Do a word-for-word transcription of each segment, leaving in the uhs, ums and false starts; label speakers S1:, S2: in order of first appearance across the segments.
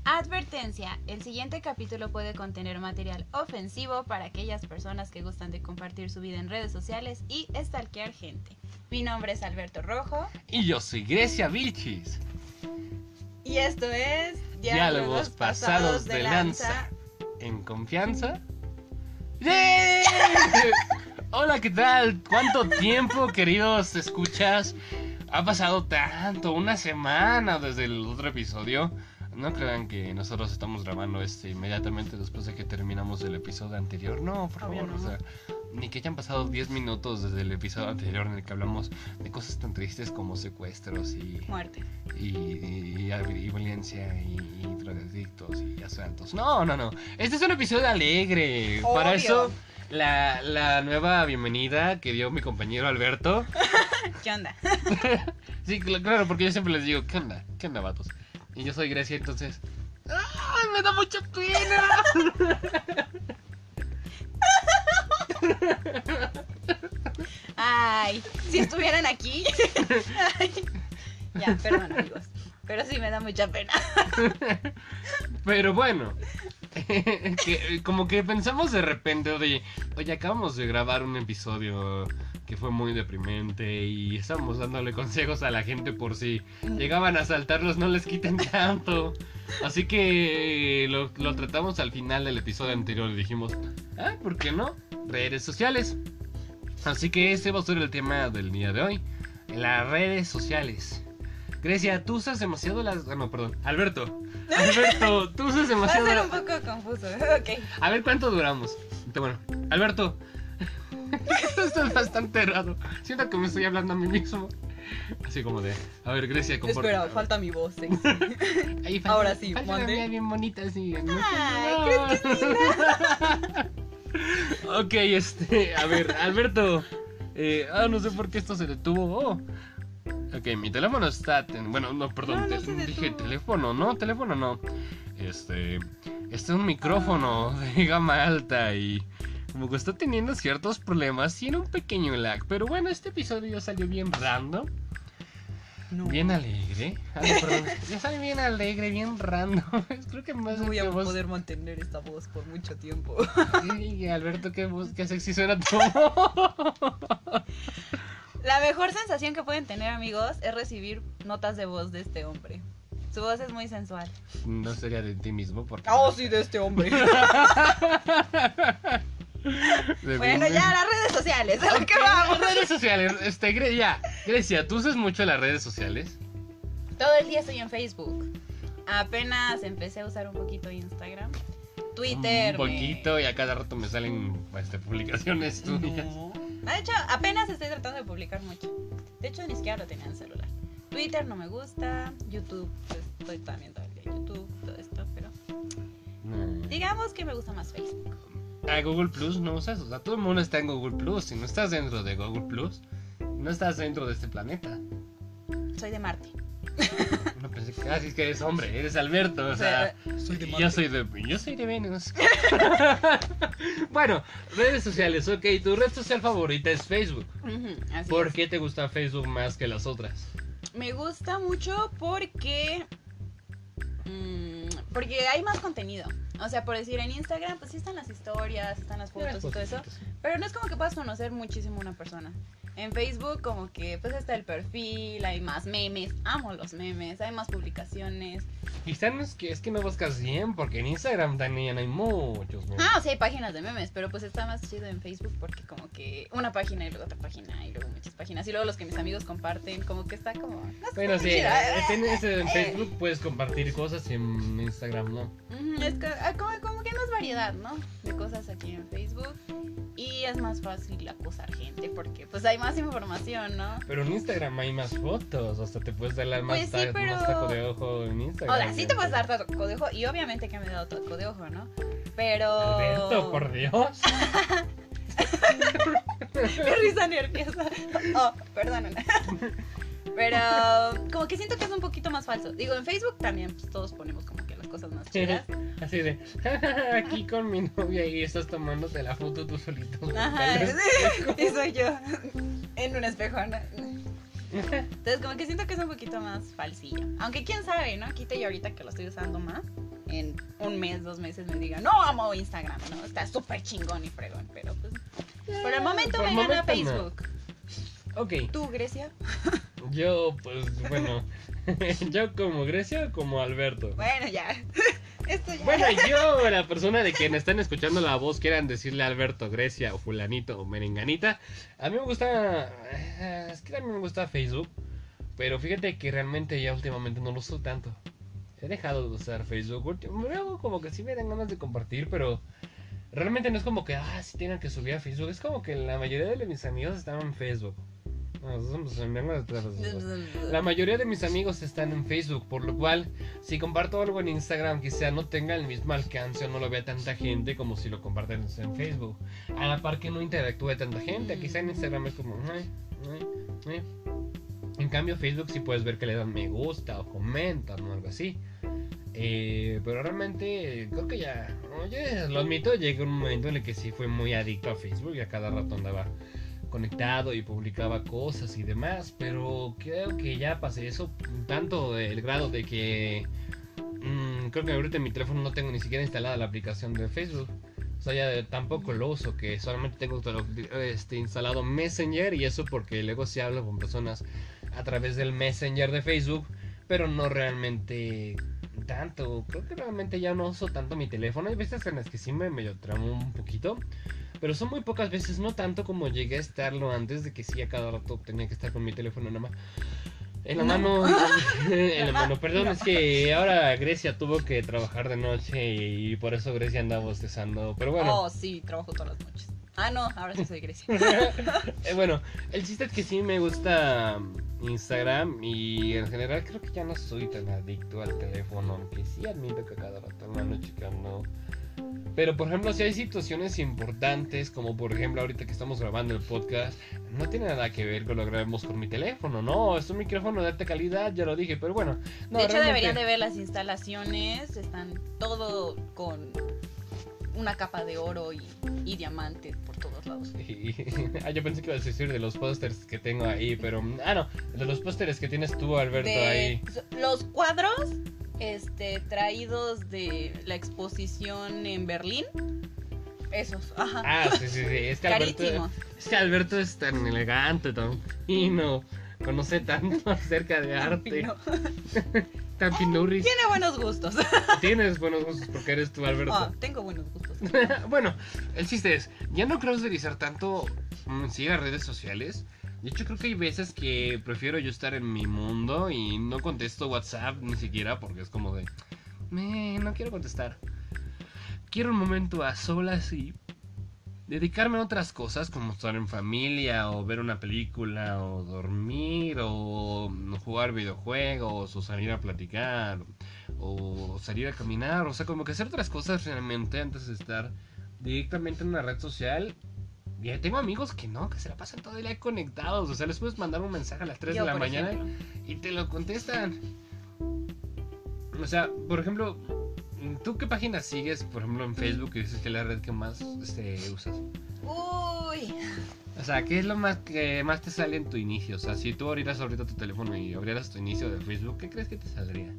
S1: Advertencia, el siguiente capítulo puede contener material ofensivo para aquellas personas que gustan de compartir su vida en redes sociales y stalkear gente. Mi nombre es Alberto Rojo.
S2: Y yo soy Grecia Vilchis.
S1: Y esto es
S2: Diálogos Pasados de Lanza. ¿En confianza? ¡Yeah! Hola, ¿qué tal? ¿Cuánto tiempo, queridos escuchas? Ha pasado tanto, una semana desde el otro episodio. No crean que nosotros estamos grabando este inmediatamente después de que terminamos el episodio anterior. No, por favor,
S1: no.
S2: o sea, ni que hayan pasado diez minutos desde el episodio anterior en el que hablamos de cosas tan tristes como secuestros y
S1: muerte
S2: y, y, y, y violencia y, y drogadictos y asaltos. No, no, no. Este es un episodio alegre.
S1: Obvio.
S2: Para eso, la, la nueva bienvenida que dio mi compañero Alberto.
S1: ¿Qué onda?
S2: Sí, claro, porque yo siempre les digo, ¿qué onda? ¿Qué onda, vatos? Y yo soy Grecia, entonces... ¡Ay, me da mucha pena!
S1: Ay, si estuvieran aquí. Ay. Ya, perdón, amigos. Pero sí me da mucha pena.
S2: Pero bueno, que, como que pensamos de repente, oye, oye, acabamos de grabar un episodio que fue muy deprimente y estamos dándole consejos a la gente por si llegaban a asaltarlos, no les quiten tanto. Así que lo, lo tratamos al final del episodio anterior y dijimos, ah, ¿por qué no? Redes sociales. Así que ese va a ser el tema del día de hoy, las redes sociales. Grecia, tú usas demasiado las... Ah, no, perdón, Alberto. Alberto, tú usas demasiado...
S1: Va a ser un poco confuso, ok.
S2: A ver, ¿cuánto duramos? Bueno, Alberto... Esto es bastante raro. Siento que me estoy hablando a mí mismo. Así como de, a ver, Grecia, comporta.
S1: Espera, falta mi voz sexy.
S2: Ahí falta,
S1: ahora sí,
S2: falta una
S1: mande.
S2: mía bien bonita así. ¿No?
S1: Ay, ¿crees que sí?
S2: Ok, este, a ver, Alberto. Eh, ah, no sé por qué esto se detuvo. Oh. Ok, mi teléfono está, ten... bueno, no, perdón,
S1: No, no
S2: te...
S1: se
S2: dije
S1: detuvo.
S2: teléfono, no, teléfono no. Este, este es un micrófono de gama alta y como que está teniendo ciertos problemas, tiene un pequeño lag, pero bueno, este episodio ya salió bien random,
S1: No.
S2: bien alegre. Ah, no, perdón, ya salió bien alegre, bien random. Creo que más
S1: No voy a
S2: que vos...
S1: poder mantener esta voz por mucho tiempo.
S2: Sí, Alberto, qué, voz- qué sexy suena tu
S1: La mejor sensación que pueden tener, amigos, es recibir notas de voz de este hombre. Su voz es muy sensual.
S2: No sería de ti mismo porque...
S1: Oh, sí, de este hombre.
S2: De
S1: Bueno,
S2: mí.
S1: ya, las redes sociales, a lo que
S2: Ok,
S1: vamos.
S2: las redes sociales, este, Gre- ya, Grecia, ¿tú usas mucho las redes sociales?
S1: Todo el día estoy en Facebook. Apenas empecé a usar un poquito Instagram. Twitter.
S2: Un poquito y a cada rato me salen este, publicaciones
S1: me...
S2: tuyas.
S1: No. De hecho, apenas estoy tratando de publicar mucho. De hecho, ni siquiera lo tenía en celular. Twitter no me gusta. YouTube, pues estoy también todo el día en YouTube, todo esto, pero
S2: No.
S1: digamos que me gusta más Facebook.
S2: ¿A Google Plus no usas? O sea, todo el mundo está en Google Plus. Si no estás dentro de Google Plus, no estás dentro de este planeta.
S1: Soy de Marte.
S2: No pensé que... Ah, sí, es que eres hombre, eres Alberto, o sea...
S1: soy de
S2: Yo soy de... Yo soy de Venus. Bueno, redes sociales, ok. Tu red social favorita es Facebook.
S1: Ujú, así
S2: ¿Por
S1: es.
S2: qué te gusta Facebook más que las otras?
S1: Me gusta mucho porque mmm, porque hay más contenido. O sea, por decir, en Instagram pues sí están las historias, están las fotos y todo eso, pero no es como que puedas conocer muchísimo a una persona. En Facebook como que pues está el perfil, hay más memes, amo los memes, hay más publicaciones.
S2: Y están, es que, es que no buscas bien, porque en Instagram también hay muchos memes.
S1: Ah, o sea, hay páginas de memes, pero pues está más chido en Facebook porque como que una página y luego otra página y luego muchas páginas y luego los que mis amigos comparten, como que está como... no sé,
S2: Bueno,
S1: está
S2: sí,
S1: chido.
S2: eh, tienes, en
S1: Eh,
S2: Facebook puedes compartir cosas y en Instagram no.
S1: Ujú, es que, ah, como, como que hay más variedad, ¿no? De cosas aquí en Facebook. Y es más fácil acosar gente porque pues hay más información, ¿no?
S2: Pero en Instagram hay más fotos, hasta te puedes dar más,
S1: Pues sí,
S2: ta-
S1: pero-
S2: más taco de ojo en Instagram.
S1: O sea, sí te puedes dar taco de ojo y obviamente que me he dado taco de ojo, ¿no? Pero...
S2: Alberto, por Dios.
S1: Qué risa nerviosa. Oh, perdónenme. Pero como que siento que es un poquito más falso. Digo, en Facebook también pues, todos ponemos como que las cosas más chidas.
S2: Así de, aquí con mi novia y estás tomándote la foto tú solito.
S1: Ajá,
S2: Tal vez.
S1: y soy yo en un espejo, ¿no? Entonces como que siento que es un poquito más falsillo. Aunque quién sabe, ¿no? Quita yo ahorita que lo estoy usando más. en un mes, dos meses me digan, no, amo Instagram, ¿no? Está súper chingón y fregón, pero pues por el momento
S2: por
S1: me
S2: el
S1: gana
S2: momento
S1: Facebook.
S2: No. Ok.
S1: ¿Tú, Grecia?
S2: Yo, pues, bueno, yo como Grecia o como Alberto.
S1: Bueno, ya. Esto ya.
S2: Bueno, yo, la persona de quien están escuchando la voz, quieran decirle Alberto, Grecia o fulanito o merenganita. A mí me gusta, eh, es que a mí me gusta Facebook, pero fíjate que realmente ya últimamente no lo uso tanto. He dejado de usar Facebook. Luego como que sí me dan ganas de compartir, pero realmente no es como que, ah, sí tengan que subir a Facebook. Es como que la mayoría de mis amigos están en Facebook. La mayoría de mis amigos están en Facebook, por lo cual si comparto algo en Instagram quizá no tenga el mismo alcance o no lo vea tanta gente como si lo comparten en Facebook. A la par que no interactúe tanta gente, quizá en Instagram es como... Ay, ay, ay. En cambio Facebook sí puedes ver que le dan me gusta o comentan o algo así. Eh, pero realmente creo que ya, oye, lo admito, llegó un momento en el que sí fue muy adicto a Facebook y a cada rato andaba conectado y publicaba cosas y demás, pero creo que ya pasé eso, tanto del grado de que mmm, creo que ahorita en mi teléfono no tengo ni siquiera instalada la aplicación de Facebook. O sea, ya tampoco lo uso, que solamente tengo este, instalado Messenger, y eso porque luego sí hablo con personas a través del Messenger de Facebook, pero no realmente tanto. Creo que realmente ya no uso tanto mi teléfono. Hay veces en las que sí me medio tramo un poquito, pero son muy pocas veces, no tanto como llegué a estarlo antes, de que sí a cada rato tenía que estar con mi teléfono nada más en la mano. En la mano, perdón, no. Es que ahora Grecia tuvo que trabajar de noche y por eso Grecia andaba bostezando, pero bueno.
S1: Oh, sí, trabajo todas las noches. Ah, no, ahora sí soy Grecia.
S2: eh, Bueno, el chiste es que sí me gusta Instagram y en general creo que ya no soy tan adicto al teléfono, aunque sí admito que cada rato me ando checando. Pero por ejemplo, si hay situaciones importantes, como por ejemplo ahorita que estamos grabando el podcast, no tiene nada que ver con lo que grabemos con mi teléfono, no, es un micrófono de alta calidad, ya lo dije, pero bueno. No,
S1: de hecho,
S2: realmente...
S1: deberían de ver las instalaciones, están todo con una capa de oro y, y diamantes por todos lados.
S2: Y, ah, yo pensé que ibas a decir de los pósters que tengo ahí, pero... Ah, no, de los pósters que tienes tú, Alberto,
S1: de
S2: ahí.
S1: Los cuadros... Este, traídos de la exposición en Berlín. Esos, ajá.
S2: Ah, sí, sí, sí. Es que Alberto, es que Alberto es tan elegante, tan fino, conoce tanto acerca de arte. Tan pinurris.
S1: Tiene buenos gustos.
S2: Tienes buenos gustos porque eres tú, Alberto.
S1: Oh, tengo buenos gustos.
S2: Bueno, el chiste es, ya no creo utilizar tanto mmm, sí, las redes sociales. De hecho, creo que hay veces que prefiero yo estar en mi mundo y no contesto WhatsApp ni siquiera porque es como de... Me, no quiero contestar. Quiero un momento a solas y dedicarme a otras cosas como estar en familia o ver una película o dormir o jugar videojuegos o salir a platicar o salir a caminar. O sea, como que hacer otras cosas realmente antes de estar directamente en una red social. Y tengo amigos que no, que se la pasan todo el día conectados. O sea, les puedes mandar un mensaje a las tres Yo, de la mañana ejemplo. y te lo contestan. O sea, por ejemplo, ¿tú qué página sigues, por ejemplo, en Facebook? Que dices que es la red que más este, usas.
S1: Uy.
S2: O sea, ¿qué es lo más que más te sale en tu inicio? O sea, si tú abrieras ahorita tu teléfono y abrieras tu inicio de Facebook, ¿qué crees que te saldría?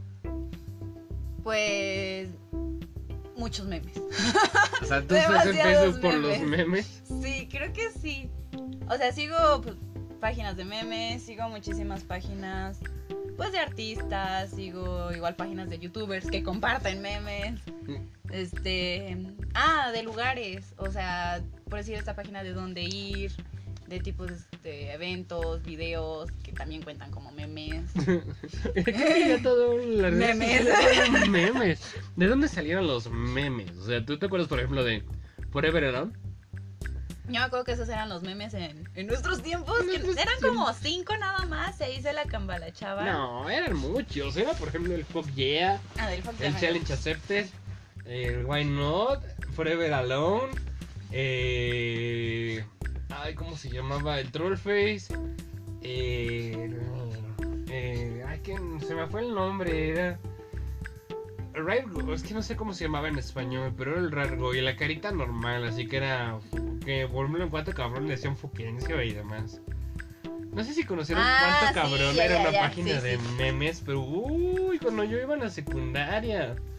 S1: Pues... muchos memes.
S2: O sea, ¿tú estás en Facebook por
S1: memes.
S2: los memes?
S1: Sí, creo que sí. O sea, sigo pues, páginas de memes, sigo muchísimas páginas pues de artistas, sigo igual páginas de youtubers que comparten memes. Este, ah, de lugares, o sea, por decir esta página de dónde ir, de tipos de eventos, videos que también cuentan como memes.
S2: todo la
S1: memes.
S2: memes. ¿De dónde salieron los memes? O sea, ¿tú te acuerdas, por ejemplo, de Forever Alone?
S1: Yo me acuerdo que esos eran los memes en, en nuestros tiempos. Que eran como cinco nada más. Se hizo la cambalachaba.
S2: No, eran muchos. Era, por ejemplo, el Fuck Yeah.
S1: Ah, del Fuck
S2: El Challenge Accepted. El Why Not. Forever Alone. Eh... Ay, ¿cómo se llamaba? El Trollface. Eh... eh ay, que se me fue el nombre. Era... Rargo, es que no sé cómo se llamaba en español, pero era el Rargo y la carita normal, así que era que por ejemplo en cuatro cabrón le decían Fuquencio y demás. No sé si conocieron
S1: ah,
S2: cuánto cabrón
S1: sí, ya,
S2: era
S1: ya,
S2: una
S1: ya,
S2: página
S1: sí,
S2: de
S1: sí.
S2: memes, pero uy, cuando yo iba a la secundaria.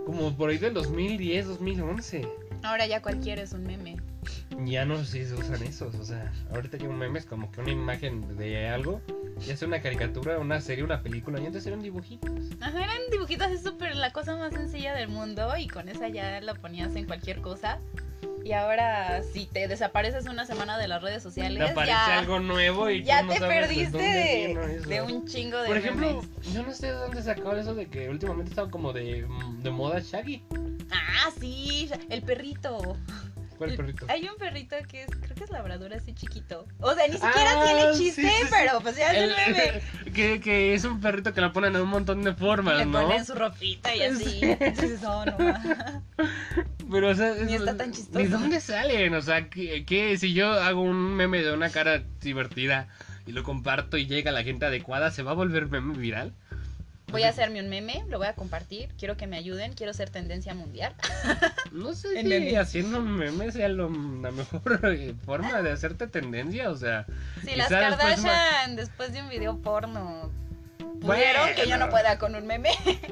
S2: como por ahí del dos mil diez, dos mil once.
S1: Ahora ya cualquiera es un meme.
S2: Ya no sé si se usan esos, o sea, ahorita que un meme es como que una imagen de algo, ya sea una caricatura, una serie, una película, y antes eran dibujitos.
S1: Ajá, eran dibujitos, es súper la cosa más sencilla del mundo y con esa ya la ponías en cualquier cosa. Y ahora si te desapareces una semana de las redes sociales,
S2: Te aparece
S1: ya,
S2: algo nuevo y
S1: ya
S2: tú no
S1: te
S2: sabes
S1: perdiste
S2: de, dónde
S1: de,
S2: vino eso.
S1: de un chingo de
S2: Por ejemplo,
S1: memes.
S2: yo no sé de dónde sacaron eso de que últimamente estaba como de, de moda Shaggy.
S1: Ah, sí, el perrito.
S2: ¿Cuál perrito?
S1: Hay un perrito que es, creo que es labrador así chiquito. O sea, ni siquiera
S2: Ah,
S1: tiene
S2: sí,
S1: chiste,
S2: sí, sí.
S1: pero pues ya es el meme.
S2: que, que es un perrito que lo ponen en un montón de formas,
S1: Le
S2: ¿no?
S1: ponen su ropita y así.
S2: Sí.
S1: Entonces, oh, no ma.
S2: Pero, o sea,
S1: Ni
S2: es-
S1: está tan chistoso.
S2: ¿De dónde salen? O sea, que, que si yo hago un meme de una cara divertida y lo comparto y llega a la gente adecuada, ¿se va a volver meme viral?
S1: Voy a hacerme un meme, lo voy a compartir. Quiero que me ayuden, quiero ser tendencia mundial.
S2: No sé
S1: En
S2: si
S1: memes.
S2: haciendo un meme sea lo- la mejor eh, forma de hacerte tendencia, o sea...
S1: Si
S2: quizá
S1: las
S2: después
S1: Kardashian, después de un video porno, pudieron que yo no
S2: Bueno.
S1: pueda con un meme.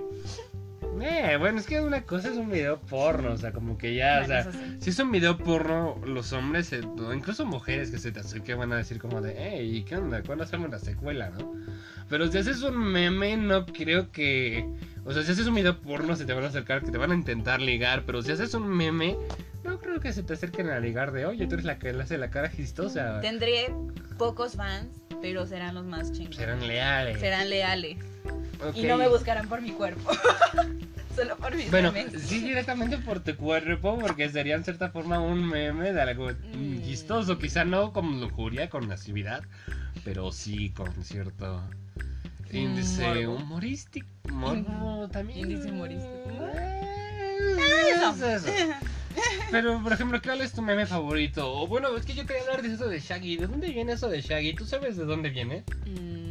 S2: Eh, bueno, es que una cosa es un video porno, o sea, como que ya, o
S1: Bueno,
S2: sea,
S1: eso sí.
S2: si es un video porno, los hombres, eh, o incluso mujeres que se te acerquen van a decir como de, hey, ¿qué onda? ¿Cuándo hacemos la secuela, no? Pero si haces un meme, no creo que... O sea, si haces un video porno se te van a acercar, que te van a intentar ligar, pero si haces un meme, no creo que se te acerquen a ligar de, oye, tú eres la que le hace la cara chistosa.
S1: Tendré pocos fans, pero serán los más chingones.
S2: Serán leales.
S1: Serán leales.
S2: Ok.
S1: Y no me buscarán por mi cuerpo. Solo por mis
S2: Bueno,
S1: memes.
S2: sí directamente por tu cuerpo, porque sería en cierta forma un meme de algo
S1: Mm.
S2: chistoso, quizá no con lujuria, con lascividad, pero sí con cierto índice
S1: Morbo.
S2: humorístico, morbo también.
S1: Índice humorístico.
S2: Eh,
S1: Eso.
S2: es eso. Pero, por ejemplo, ¿cuál es tu meme favorito? O bueno, es que yo quería hablar de eso de Shaggy. ¿De dónde viene eso de Shaggy? ¿Tú sabes de dónde viene?
S1: Mm.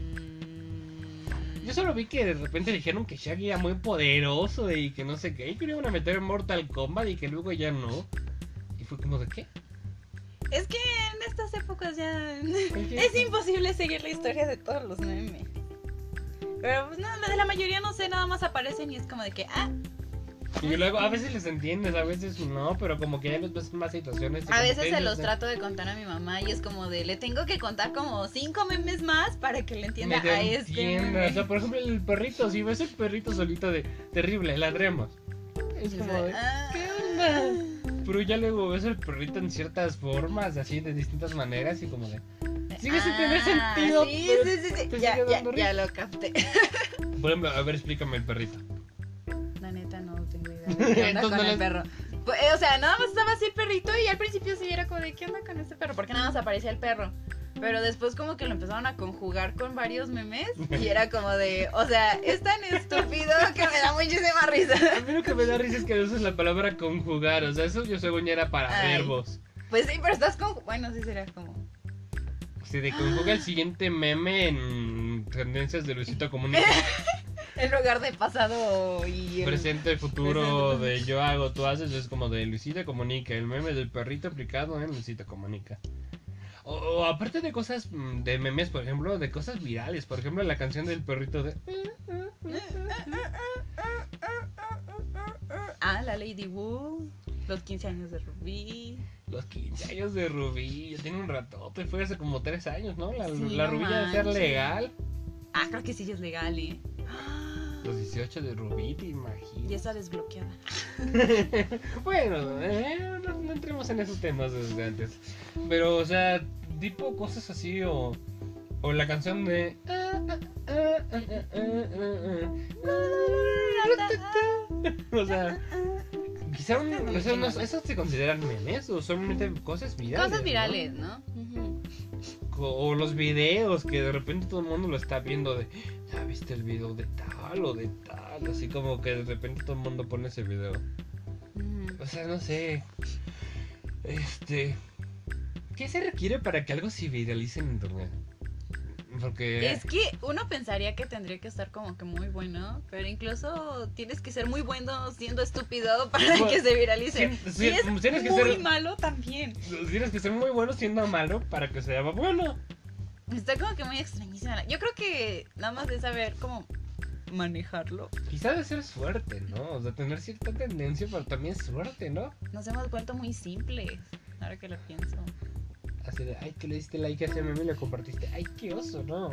S2: Yo solo vi que de repente dijeron que Shaggy era muy poderoso y que no sé qué, y que lo iban a meter en Mortal Kombat y que luego ya no. Y fue como de qué.
S1: Es que en estas épocas ya
S2: qué?
S1: es imposible seguir la historia de todos los memes. Pero pues no, de la mayoría no sé, nada más aparecen y es como de que, ah,
S2: Y luego a veces les entiendes, a veces no, pero como que ya les ves más situaciones. y
S1: a
S2: como
S1: veces
S2: que
S1: se
S2: ellos
S1: los
S2: de-
S1: trato de contar a mi mamá y es como de, le tengo que contar como cinco memes más para que le entienda
S2: me
S1: a este
S2: entienda.
S1: meme.
S2: O sea, por ejemplo, el perrito, si ves el perrito solito de terrible, ladremos. Es
S1: Y
S2: como
S1: dice,
S2: de,
S1: "Ah".
S2: ¿qué onda? Pero ya luego ves el perrito en ciertas formas, así de distintas maneras y como de... Sigue sin tener
S1: Ah,
S2: sentido,
S1: Sí,
S2: pero
S1: sí, sí, sí.
S2: te
S1: Ya,
S2: sigue
S1: ya,
S2: dando
S1: ya
S2: risa.
S1: lo capté.
S2: Por ejemplo, a ver, explícame el perrito.
S1: La neta no tengo idea de qué onda
S2: Entonces
S1: con
S2: no
S1: el
S2: les-
S1: perro. Pues, eh, o sea, nada más estaba así el perrito y al principio sí era como de, ¿qué onda con este perro? Porque nada más aparecía el perro. Pero después como que lo empezaron a conjugar con varios memes y era como de, o sea, es tan estúpido que me da muchísima risa.
S2: A mí lo que me da risa es que usas la palabra conjugar, o sea, eso yo según ya era para
S1: Ay.
S2: verbos.
S1: Pues sí, pero estás con... Bueno, sí sería como...
S2: Si te conjuga el siguiente meme en tendencias de Luisito Comunica,
S1: En lugar de pasado y... el-
S2: presente, futuro,
S1: Presente.
S2: de yo hago, tú haces, es como de Luisito Comunica, el meme del perrito aplicado en Luisito Comunica. O, o aparte de cosas, mm, de memes, por ejemplo, de cosas virales, por ejemplo, la canción del perrito de...
S1: Ah, la Lady Wu, los quince años de Rubí.
S2: Los quince años de Rubí, ya tiene un ratote, fue hace como tres años, ¿no? La,
S1: Sí,
S2: la
S1: no
S2: Rubí ya de ser
S1: manches.
S2: legal.
S1: Ah, creo que sí es legal, ¿eh? Ah,
S2: Los dieciocho de Rubí, te imaginas.
S1: ya está desbloqueada.
S2: Bueno, eh, no, no entremos en esos temas desde antes. Pero, o sea, tipo cosas así o, o la canción de... O sea, quizá un, o sea, no- ¿esos se consideran memes o solamente cosas virales?
S1: Cosas
S2: ¿no?
S1: virales, ¿no? Ujú.
S2: O, o los videos que de repente todo el mundo lo está viendo de... ¿Ya viste el video de tal o de tal? Así como que de repente todo el mundo pone ese video.
S1: Ujú.
S2: O sea, no sé. Este. ¿Qué se requiere para que algo se viralice en internet? Porque.
S1: Es que uno pensaría que tendría que estar como que muy bueno, pero incluso tienes que ser muy bueno siendo estúpido para
S2: Bueno,
S1: que se viralice.
S2: sí,
S1: Y
S2: sí,
S1: es
S2: tienes que
S1: muy
S2: ser-
S1: malo también.
S2: Tienes que ser muy bueno siendo malo para que sea bueno.
S1: Está como que muy extrañísima. Yo creo que nada más de saber como manejarlo.
S2: Quizá de ser suerte, ¿no? O sea, tener cierta tendencia, pero también suerte, ¿no?
S1: Nos hemos vuelto muy simples, ahora que lo pienso.
S2: Así de, ay, que le diste like a ese meme y lo compartiste. Ay, qué oso, ¿no?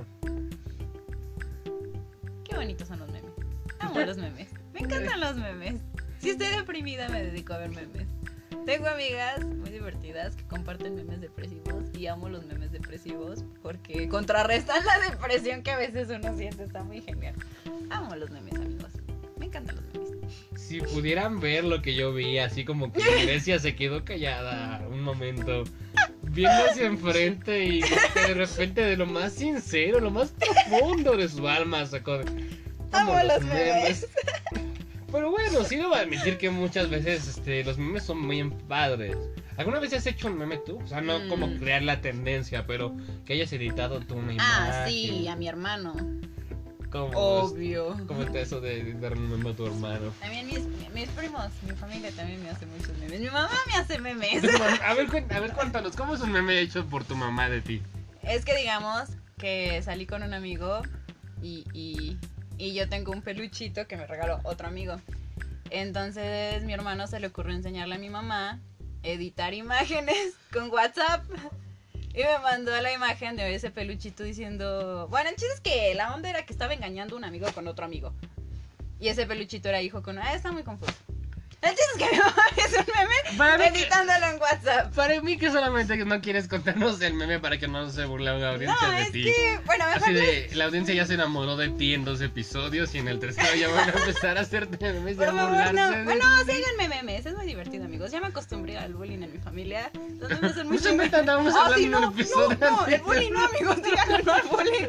S1: Qué bonitos son los memes. Amo los memes. Me encantan los memes. Si estoy deprimida, me dedico a ver memes. Tengo amigas muy divertidas que comparten memes depresivos y amo los memes depresivos porque contrarrestan la depresión que a veces uno siente. Está muy genial. Amo los memes, amigos. Me encantan los memes.
S2: Si pudieran ver lo que yo vi, así como que Grecia se quedó callada un momento, viendo hacia enfrente y de repente de lo más sincero, lo más profundo de su alma sacó de...
S1: Amo los memes.
S2: Pero bueno, sí debo admitir que muchas veces este, los memes son muy padres. ¿Alguna vez has hecho un meme tú? O sea, no mm. como crear la tendencia, pero que hayas editado tú una imagen.
S1: Ah, sí, a mi hermano.
S2: ¿Cómo
S1: Obvio.
S2: Es, ¿Cómo está eso de editar un meme a tu hermano?
S1: También mis, mis primos, mi familia también me hace muchos memes. Mi mamá me hace memes.
S2: A ver, a ver, cuéntanos, ¿cómo es un meme hecho por tu mamá de ti?
S1: Es que digamos que salí con un amigo y... y Y yo tengo un peluchito que me regaló otro amigo. Entonces mi hermano se le ocurrió enseñarle a mi mamá editar imágenes con WhatsApp. Y me mandó la imagen de ese peluchito diciendo... Bueno, el chiste es que la onda era que estaba engañando un amigo con otro amigo. Y ese peluchito era hijo con... Ah, está muy confuso. El chiste es que mi mamá hizo un meme para editándolo que, en WhatsApp.
S2: Para mí que solamente no quieres contarnos el meme para que no se burle la audiencia
S1: no,
S2: de
S1: es
S2: ti.
S1: Que, bueno, mejor
S2: así de, la audiencia ya se enamoró de ti en dos episodios y en el tercero ya van a empezar a hacerte memes y a burlarse
S1: no,
S2: de
S1: Bueno, síganme memes, es muy divertido, amigos. Ya me acostumbré al bullying en mi familia. Los memes son muy
S2: Mucho me estábamos hablando
S1: sí, no,
S2: en el episodio
S1: no, no, el bullying no, amigos, díganlo, no al bullying.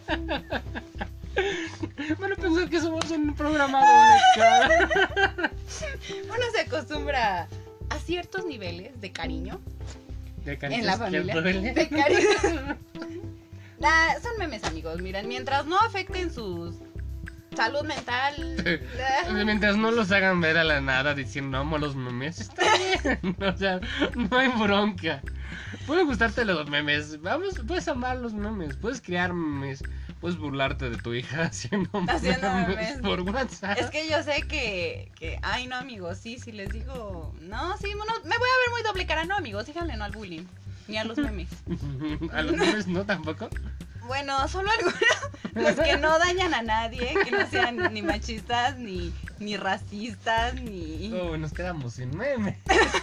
S2: Van a pensar que somos un programa doble cara.
S1: Uno se acostumbra a ciertos niveles de cariño
S2: de
S1: en la familia. De cariño. La, son memes, amigos. Miren, mientras no afecten su salud mental. La...
S2: Mientras no los hagan ver a la nada diciendo amo los memes, está bien. O sea, no hay bronca. Pueden gustarte los memes. Vamos, puedes amar los memes. Puedes crear memes. Puedes burlarte de tu hija haciendo,
S1: haciendo memes,
S2: memes por WhatsApp.
S1: Es que yo sé que, que, ay no amigos, sí, si les digo, no, sí, no, me voy a ver muy doble cara, no amigos, díganle no al bullying, ni a los memes.
S2: ¿A los memes no tampoco?
S1: Bueno, solo algunos, los que no dañan a nadie, que no sean ni machistas, ni, ni racistas, ni...
S2: Oh, nos quedamos sin memes.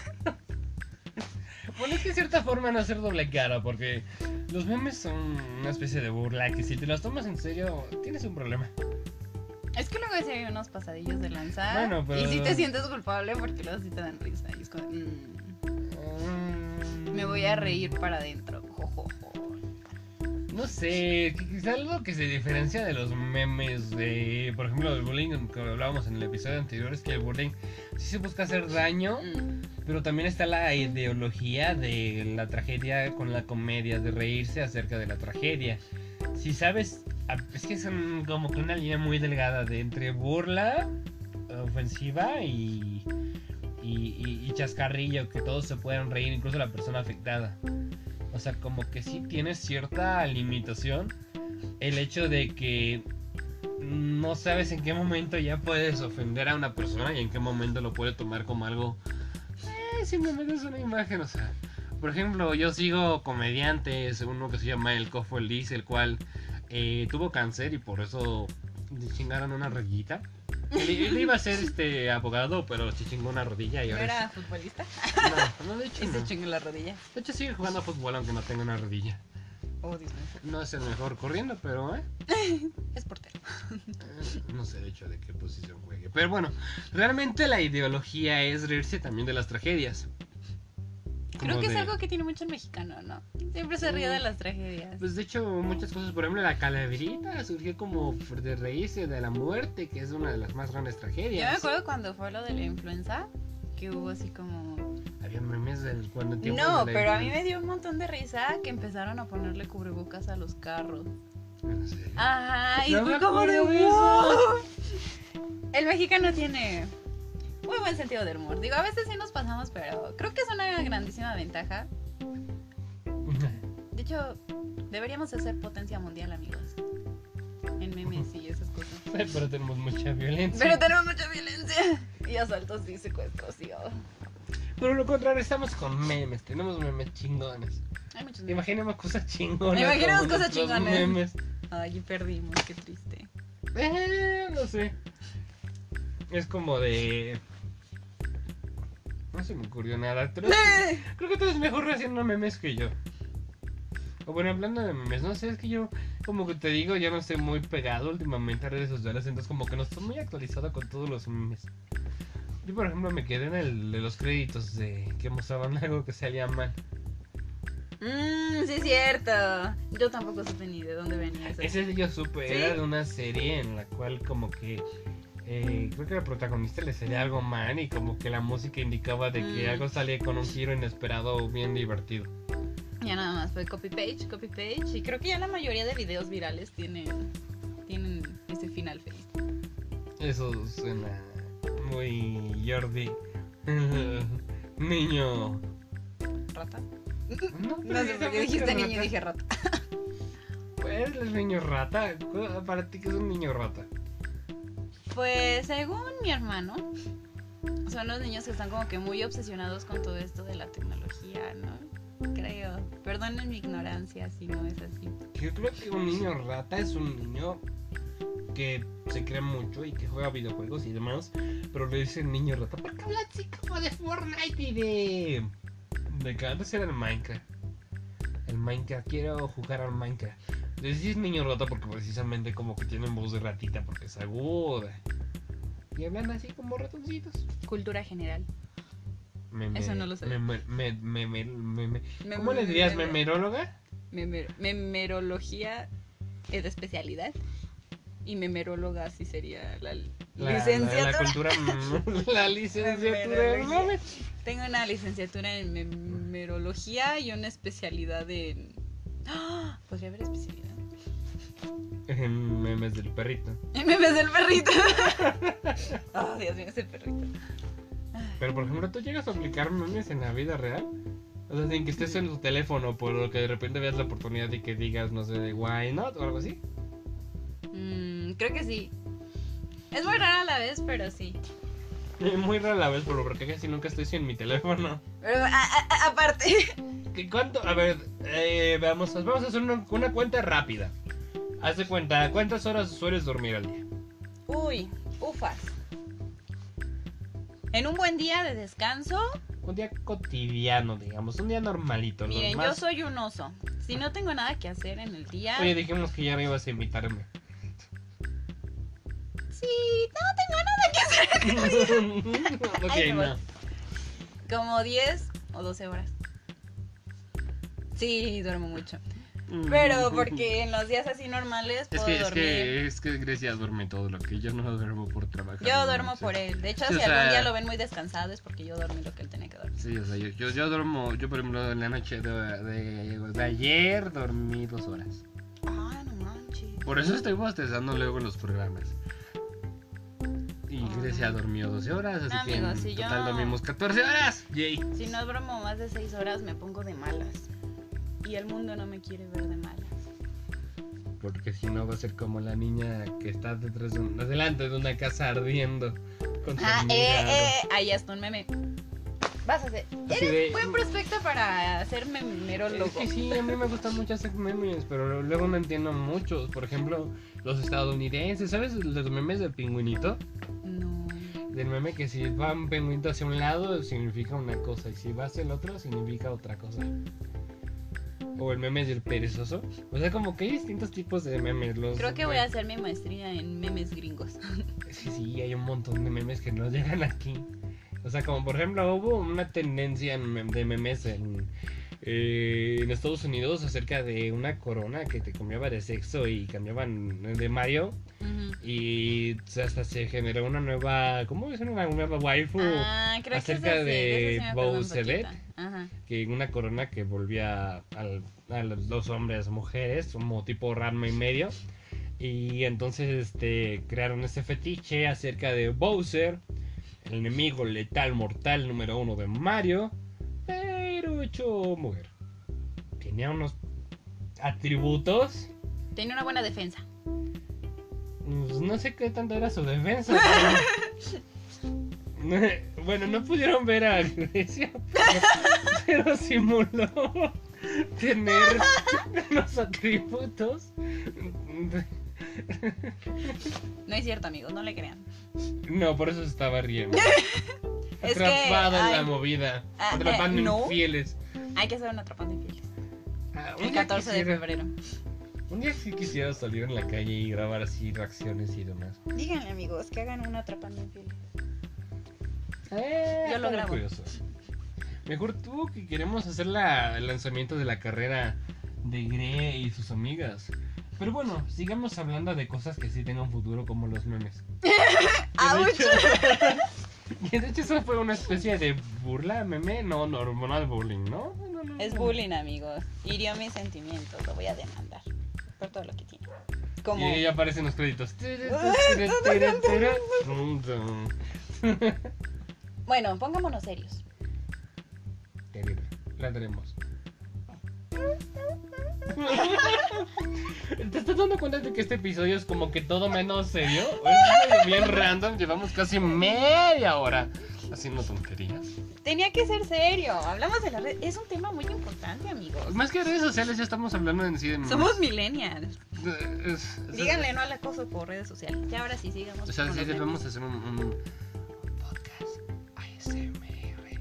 S2: Bueno, es que de cierta forma no ser doble cara, porque los memes son una especie de burla que si te los tomas en serio, tienes un problema.
S1: Es que luego hay unos pasadillos de lanza.
S2: Bueno, pero...
S1: Y si te sientes culpable porque luego sí te dan risa. Y es como, mmm, mm, me voy a reír para adentro. Jo, jo, jo.
S2: No sé, quizá algo que se diferencia de los memes de, por ejemplo, del bullying, que hablábamos en el episodio anterior, es que el bullying sí se busca hacer daño, mm. pero también está la ideología de la tragedia con la comedia, de reírse acerca de la tragedia. Si sabes, es que es un, como que una línea muy delgada de entre burla ofensiva y, y, y, y chascarrillo, que todos se pueden reír, incluso la persona afectada. O sea, como que sí tiene cierta limitación el hecho de que no sabes en qué momento ya puedes ofender a una persona y en qué momento lo puede tomar como algo... Eh, simplemente es una imagen, o sea... Por ejemplo, yo sigo comediantes, uno que se llama El Cofo Elise, el cual eh, tuvo cáncer y por eso le chingaron una rodillita. Él, él iba a ser este abogado, pero se chingó una rodilla y ahora...
S1: ¿No era
S2: es...
S1: futbolista?
S2: No, no, de hecho
S1: ¿Y
S2: no.
S1: se chingó la rodilla?
S2: De hecho sigue jugando a fútbol aunque no tenga una rodilla.
S1: Oh, Dios mío.
S2: No es el mejor corriendo, pero ¿eh?
S1: Es portero.
S2: Eh, no sé de hecho de qué posición juegue. Pero bueno, realmente la ideología es reírse también de las tragedias.
S1: Creo que
S2: de...
S1: es algo que tiene mucho el mexicano, ¿no? Siempre se ríe de las tragedias.
S2: Pues de hecho muchas cosas, por ejemplo la calaverita surgió como de reírse de la muerte, que es una de las más grandes tragedias.
S1: Yo me acuerdo cuando fue lo de la influenza, que hubo así como...
S2: Había memes del cuando el tiempo
S1: No,
S2: de
S1: pero a mí me dio un montón de risa que empezaron a ponerle cubrebocas a los carros.
S2: ¿En serio?
S1: Ajá, y
S2: No
S1: fue
S2: me
S1: como de
S2: acuerdo de
S1: wow. El mexicano tiene muy buen sentido del humor. Digo, a veces sí nos pasamos, pero creo que es una grandísima ventaja. De hecho, deberíamos de ser potencia mundial, amigos. en memes y esas cosas.
S2: Pero tenemos mucha violencia.
S1: Pero tenemos mucha violencia. Y asaltos y secuestros y... Oh.
S2: Pero lo contrario, estamos con memes. Tenemos memes chingones.
S1: Hay muchos memes.
S2: Imaginemos cosas chingonas.
S1: Imaginemos
S2: como
S1: cosas
S2: nuestros
S1: chingonas.
S2: Memes.
S1: Ay, perdimos, qué triste.
S2: Eh, no sé. Es como de... No se me ocurrió nada. Pero creo que tú eres mejor haciendo memes que yo. O bueno, hablando de memes, no sé, es que yo, como que te digo, ya no estoy muy pegado últimamente a redes sociales, entonces como que no estoy muy actualizado con todos los memes. Yo, por ejemplo, me quedé en el de los créditos de que mostraban algo que salía mal.
S1: Mmm, sí es cierto. Yo tampoco supe ni de dónde venía eso.
S2: Ese sí yo supe,
S1: ¿Sí?
S2: era de una serie en la cual como que... Eh, creo que al protagonista le salía algo mal y como que la música indicaba de que
S1: Mm.
S2: algo salía con un giro inesperado bien divertido.
S1: Ya nada más fue copy page, copy page. Y creo que ya la mayoría de videos virales tienen, tienen ese final feliz.
S2: Eso suena muy Jordi. Niño.
S1: ¿Rata?
S2: No,
S1: No sé por qué dijiste niño y dije rata.
S2: Pues el niño rata. Para ti, ¿qué es un niño rata?
S1: Pues según mi hermano, son los niños que están como que muy obsesionados con todo esto de la tecnología, ¿no? Creo. Perdonen mi ignorancia si no es así.
S2: Yo creo que un niño rata es un niño que se cree mucho y que juega videojuegos y demás, pero le dicen niño rata porque habla así como de Fortnite y de... de que antes era el Minecraft. El Minecraft, quiero jugar al Minecraft. Les dices niño rata porque precisamente como que tienen voz de ratita porque es aguda. Y hablan así como ratoncitos.
S1: Cultura general.
S2: Meme,
S1: Eso no lo sé.
S2: meme- me- me- me- me- me-
S1: Mem-
S2: ¿Cómo le dirías?
S1: meme-
S2: ¿Memeróloga?
S1: Memer- memerología es de especialidad. Y memeróloga sí sería la
S2: La, la,
S1: licenciatura.
S2: la cultura... la licenciatura en
S1: Memerología.
S2: memes.
S1: Tengo una licenciatura en memerología y una especialidad en... ¡Ah! Podría haber especialidad.
S2: En memes del perrito.
S1: En memes del perrito. Oh, Dios mío, ese perrito.
S2: Pero por ejemplo, ¿tú llegas a aplicar memes en la vida real? O sea, sin que estés en tu teléfono, por lo que de repente veas la oportunidad de que digas, no sé, de why not o algo así.
S1: Mm, creo que sí. Es muy rara a la vez, pero sí.
S2: Eh, Muy rara la vez, pero porque casi nunca estoy sin mi teléfono.
S1: Pero a- a- a- aparte.
S2: ¿Qué ¿Cuánto? A ver, eh, vamos, a- vamos a hacer una, una cuenta rápida. Haz de cuenta, ¿cuántas horas sueles dormir al día?
S1: Uy, ufas. En un buen día de descanso,
S2: Un día cotidiano, digamos, un día normalito. los
S1: miren,
S2: más-
S1: yo soy un oso. Si no tengo nada que hacer en el día,
S2: Oye, dijimos que ya no ibas a invitarme.
S1: sí, no tengo nada que hacer.
S2: Ok,
S1: Ay, me
S2: no.
S1: Como diez o doce horas. Sí, duermo mucho. Pero porque en los días así normales
S2: Es
S1: puedo
S2: que, es
S1: dormir.
S2: que, es que Grecia duerme todo lo que yo no duermo por trabajar.
S1: Yo
S2: ¿no?
S1: duermo
S2: O sea,
S1: por él. De hecho,
S2: sí,
S1: si
S2: o sea-
S1: algún día lo ven muy descansado es porque yo dormí lo que él tenía que dormir.
S2: Sí, o sea, yo, yo, yo duermo, yo por ejemplo en la noche de, de, de ayer dormí dos horas.
S1: Ah, no manches.
S2: Por eso estoy bostezando luego en los programas. Y Grecia dormió doce horas, así que
S1: Amigo,
S2: en
S1: si yo-
S2: total dormimos catorce horas. Yay.
S1: Si no duermo más de seis horas me pongo de malas. Y el mundo no me quiere ver de malas.
S2: Porque si no va a ser como la niña que está detrás de un, delante de una casa ardiendo con su
S1: Ah, eh,
S2: mirada.
S1: eh, ahí está un meme. Vas a hacer.
S2: Así
S1: Eres
S2: de-
S1: buen prospecto para hacer memerólogo.
S2: Es que sí, a mí me gusta mucho hacer memes, pero luego no entiendo muchos. Por ejemplo, los estadounidenses, ¿sabes? Los memes del pingüinito.
S1: No.
S2: Del meme que si va un pingüinito hacia un lado significa una cosa y si va hacia el otro significa otra cosa. O el meme del perezoso. O sea, como que hay distintos tipos de memes. Los
S1: Creo que voy a hacer mi maestría en memes gringos.
S2: Sí, sí, hay un montón de memes que no llegan aquí. O sea, como por ejemplo, hubo una tendencia en mem- de memes en, eh, en Estados Unidos acerca de una corona que te cambiaba de sexo y cambiaban de Mario.
S1: Ujú.
S2: Y hasta se generó una nueva, ¿cómo es? Una nueva waifu.
S1: Ah, creo
S2: acerca
S1: que es así,
S2: de
S1: eso sí me acuerdo un
S2: Bowser.
S1: poquito. Ajá.
S2: Que una corona que volvía al- a los dos hombres mujeres, como tipo Ranma y medio. Y entonces este crearon ese fetiche acerca de Bowser, el enemigo letal mortal número uno de Mario, pero hecho mujer. Tenía unos atributos.
S1: Tiene una buena defensa.
S2: Pues no sé qué tanto era su defensa. Pero... bueno, no pudieron ver a Grecia, pero, pero simuló tener los atributos.
S1: No es cierto, amigos, no le crean.
S2: No, por eso se estaba riendo.
S1: Es
S2: Atrapado
S1: que,
S2: en
S1: ay,
S2: la movida.
S1: ah,
S2: Atrapando
S1: eh, no.
S2: infieles.
S1: Hay que hacer un atrapando infieles.
S2: Ah, un
S1: El
S2: día
S1: catorce de
S2: quisiera-
S1: febrero.
S2: Un día sí quisiera salir en la calle y grabar así reacciones y demás.
S1: Díganle, amigos, que hagan un atrapando infieles.
S2: Eh,
S1: Yo lo
S2: está muy
S1: grabo.
S2: curioso. Mejor tú que queremos hacer la, el lanzamiento de la carrera de Gre y sus amigas. Pero bueno, sigamos hablando de cosas que sí tengan futuro como los memes. Que de
S1: ¡Auch!
S2: hecho, que de hecho eso fue una especie de burla, meme, no, normal bullying, ¿no? No, no,
S1: Es
S2: no.
S1: bullying, amigos. Hirió mis sentimientos, lo voy a demandar. Por todo lo que tiene. Como...
S2: Y ahí aparecen los créditos.
S1: Bueno, pongámonos serios.
S2: Terrible, la tenemos. ¿Te estás dando cuenta de que este episodio es como que todo menos serio? Es bien random, llevamos casi media hora haciendo tonterías.
S1: Tenía que ser serio. Hablamos de la red. Es un tema muy importante, amigos.
S2: Más que redes sociales, ya estamos hablando en sí de...
S1: Somos millennials.
S2: Es- es-
S1: Díganle no al acoso por redes sociales. Ya ahora sí, sigamos.
S2: O sea,
S1: con
S2: sí,
S1: los
S2: sí,
S1: memes.
S2: vamos a hacer un, un podcast A S M R.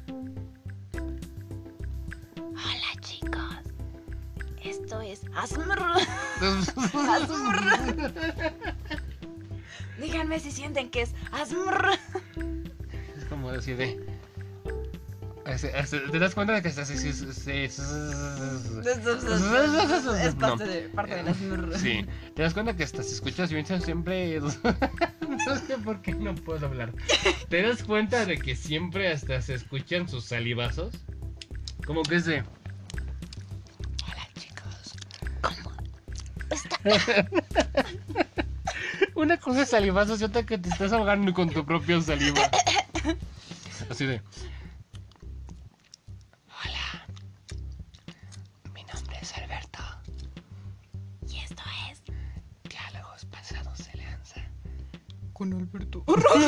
S1: Hola, chicos. Esto es Asmr. Díganme si sienten que es Asmr.
S2: Es como decir de... es- es- ¿Te das cuenta de que estás así? Es, es- es-
S1: Es
S2: No.
S1: parte de, parte de la Asmr.
S2: Sí, te das cuenta que hasta si escuchas bien siempre... no sé por qué no puedo hablar. ¿Te das cuenta de que siempre hasta se escuchan sus salivazos? Como que es de... Hola, chicos.
S1: ¿Cómo?
S2: Una cosa es salivazos y otra que te estás ahogando con tu propia saliva. Así de... Hola. Mi nombre es Alberto.
S1: Y esto es
S2: Diálogos pasados se lanza.
S1: con Alberto.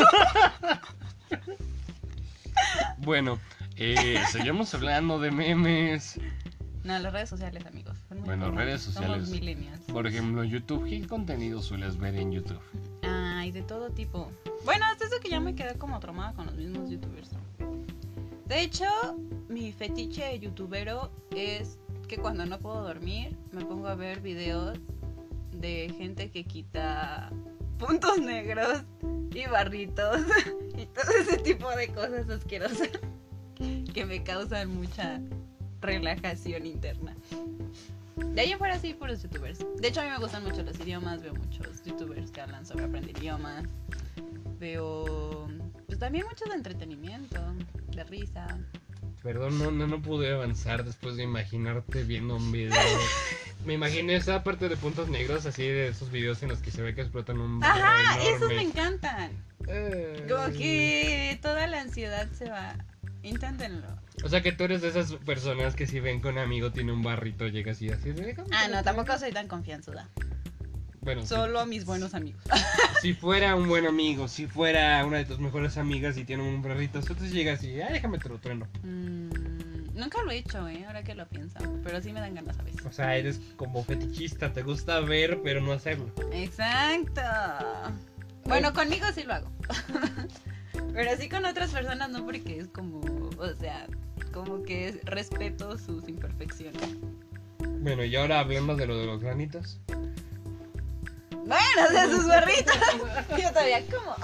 S2: Bueno, eh, seguimos hablando de memes.
S1: No, las redes sociales, amigos. Son muy
S2: Bueno,
S1: importantes.
S2: redes sociales.
S1: Somos millennials.
S2: Por ejemplo, YouTube. ¿Qué contenido sueles ver en YouTube?
S1: Ay, de todo tipo. Bueno, hasta eso que ya me quedé como traumada con los mismos youtubers. De hecho, mi fetiche youtubero es que cuando no puedo dormir me pongo a ver videos de gente que quita puntos negros y barritos y todo ese tipo de cosas asquerosas que me causan mucha relajación interna. De ahí en fuera sí, puros youtubers. De hecho, a mí me gustan mucho los idiomas. Veo muchos youtubers que hablan sobre aprender idiomas. Veo pues también mucho de entretenimiento, de risa.
S2: Perdón, no, no, no pude avanzar después de imaginarte viendo un video. Me imaginé esa parte de puntos negros, así de esos videos en los que se ve que explotan un barro
S1: Ajá,
S2: enorme.
S1: esos me encantan.
S2: Eh,
S1: Como que toda la ansiedad se va. Inténtenlo.
S2: O sea que tú eres de esas personas que si ven que un amigo tiene un barrito, llegas y así. de, "Déjame
S1: Ah,
S2: ver".
S1: no, tampoco soy tan confianzuda.
S2: Bueno, si-
S1: Solo mis buenos amigos.
S2: si fuera un buen amigo, si fuera una de tus mejores amigas y tiene un barrito, entonces llegas y, ah, déjame te lo trueno.
S1: Mm, nunca lo he hecho, eh, ahora que lo pienso. Pero sí me dan ganas a veces.
S2: O sea, eres como fetichista, te gusta ver, pero no hacerlo.
S1: Exacto. Bueno, conmigo sí lo hago. Pero sí con otras personas no, porque es como, o sea, como que es- respeto sus imperfecciones.
S2: Bueno, y ahora hablemos de lo de los granitos.
S1: Bueno, o sea, sus barritos. Yo todavía como.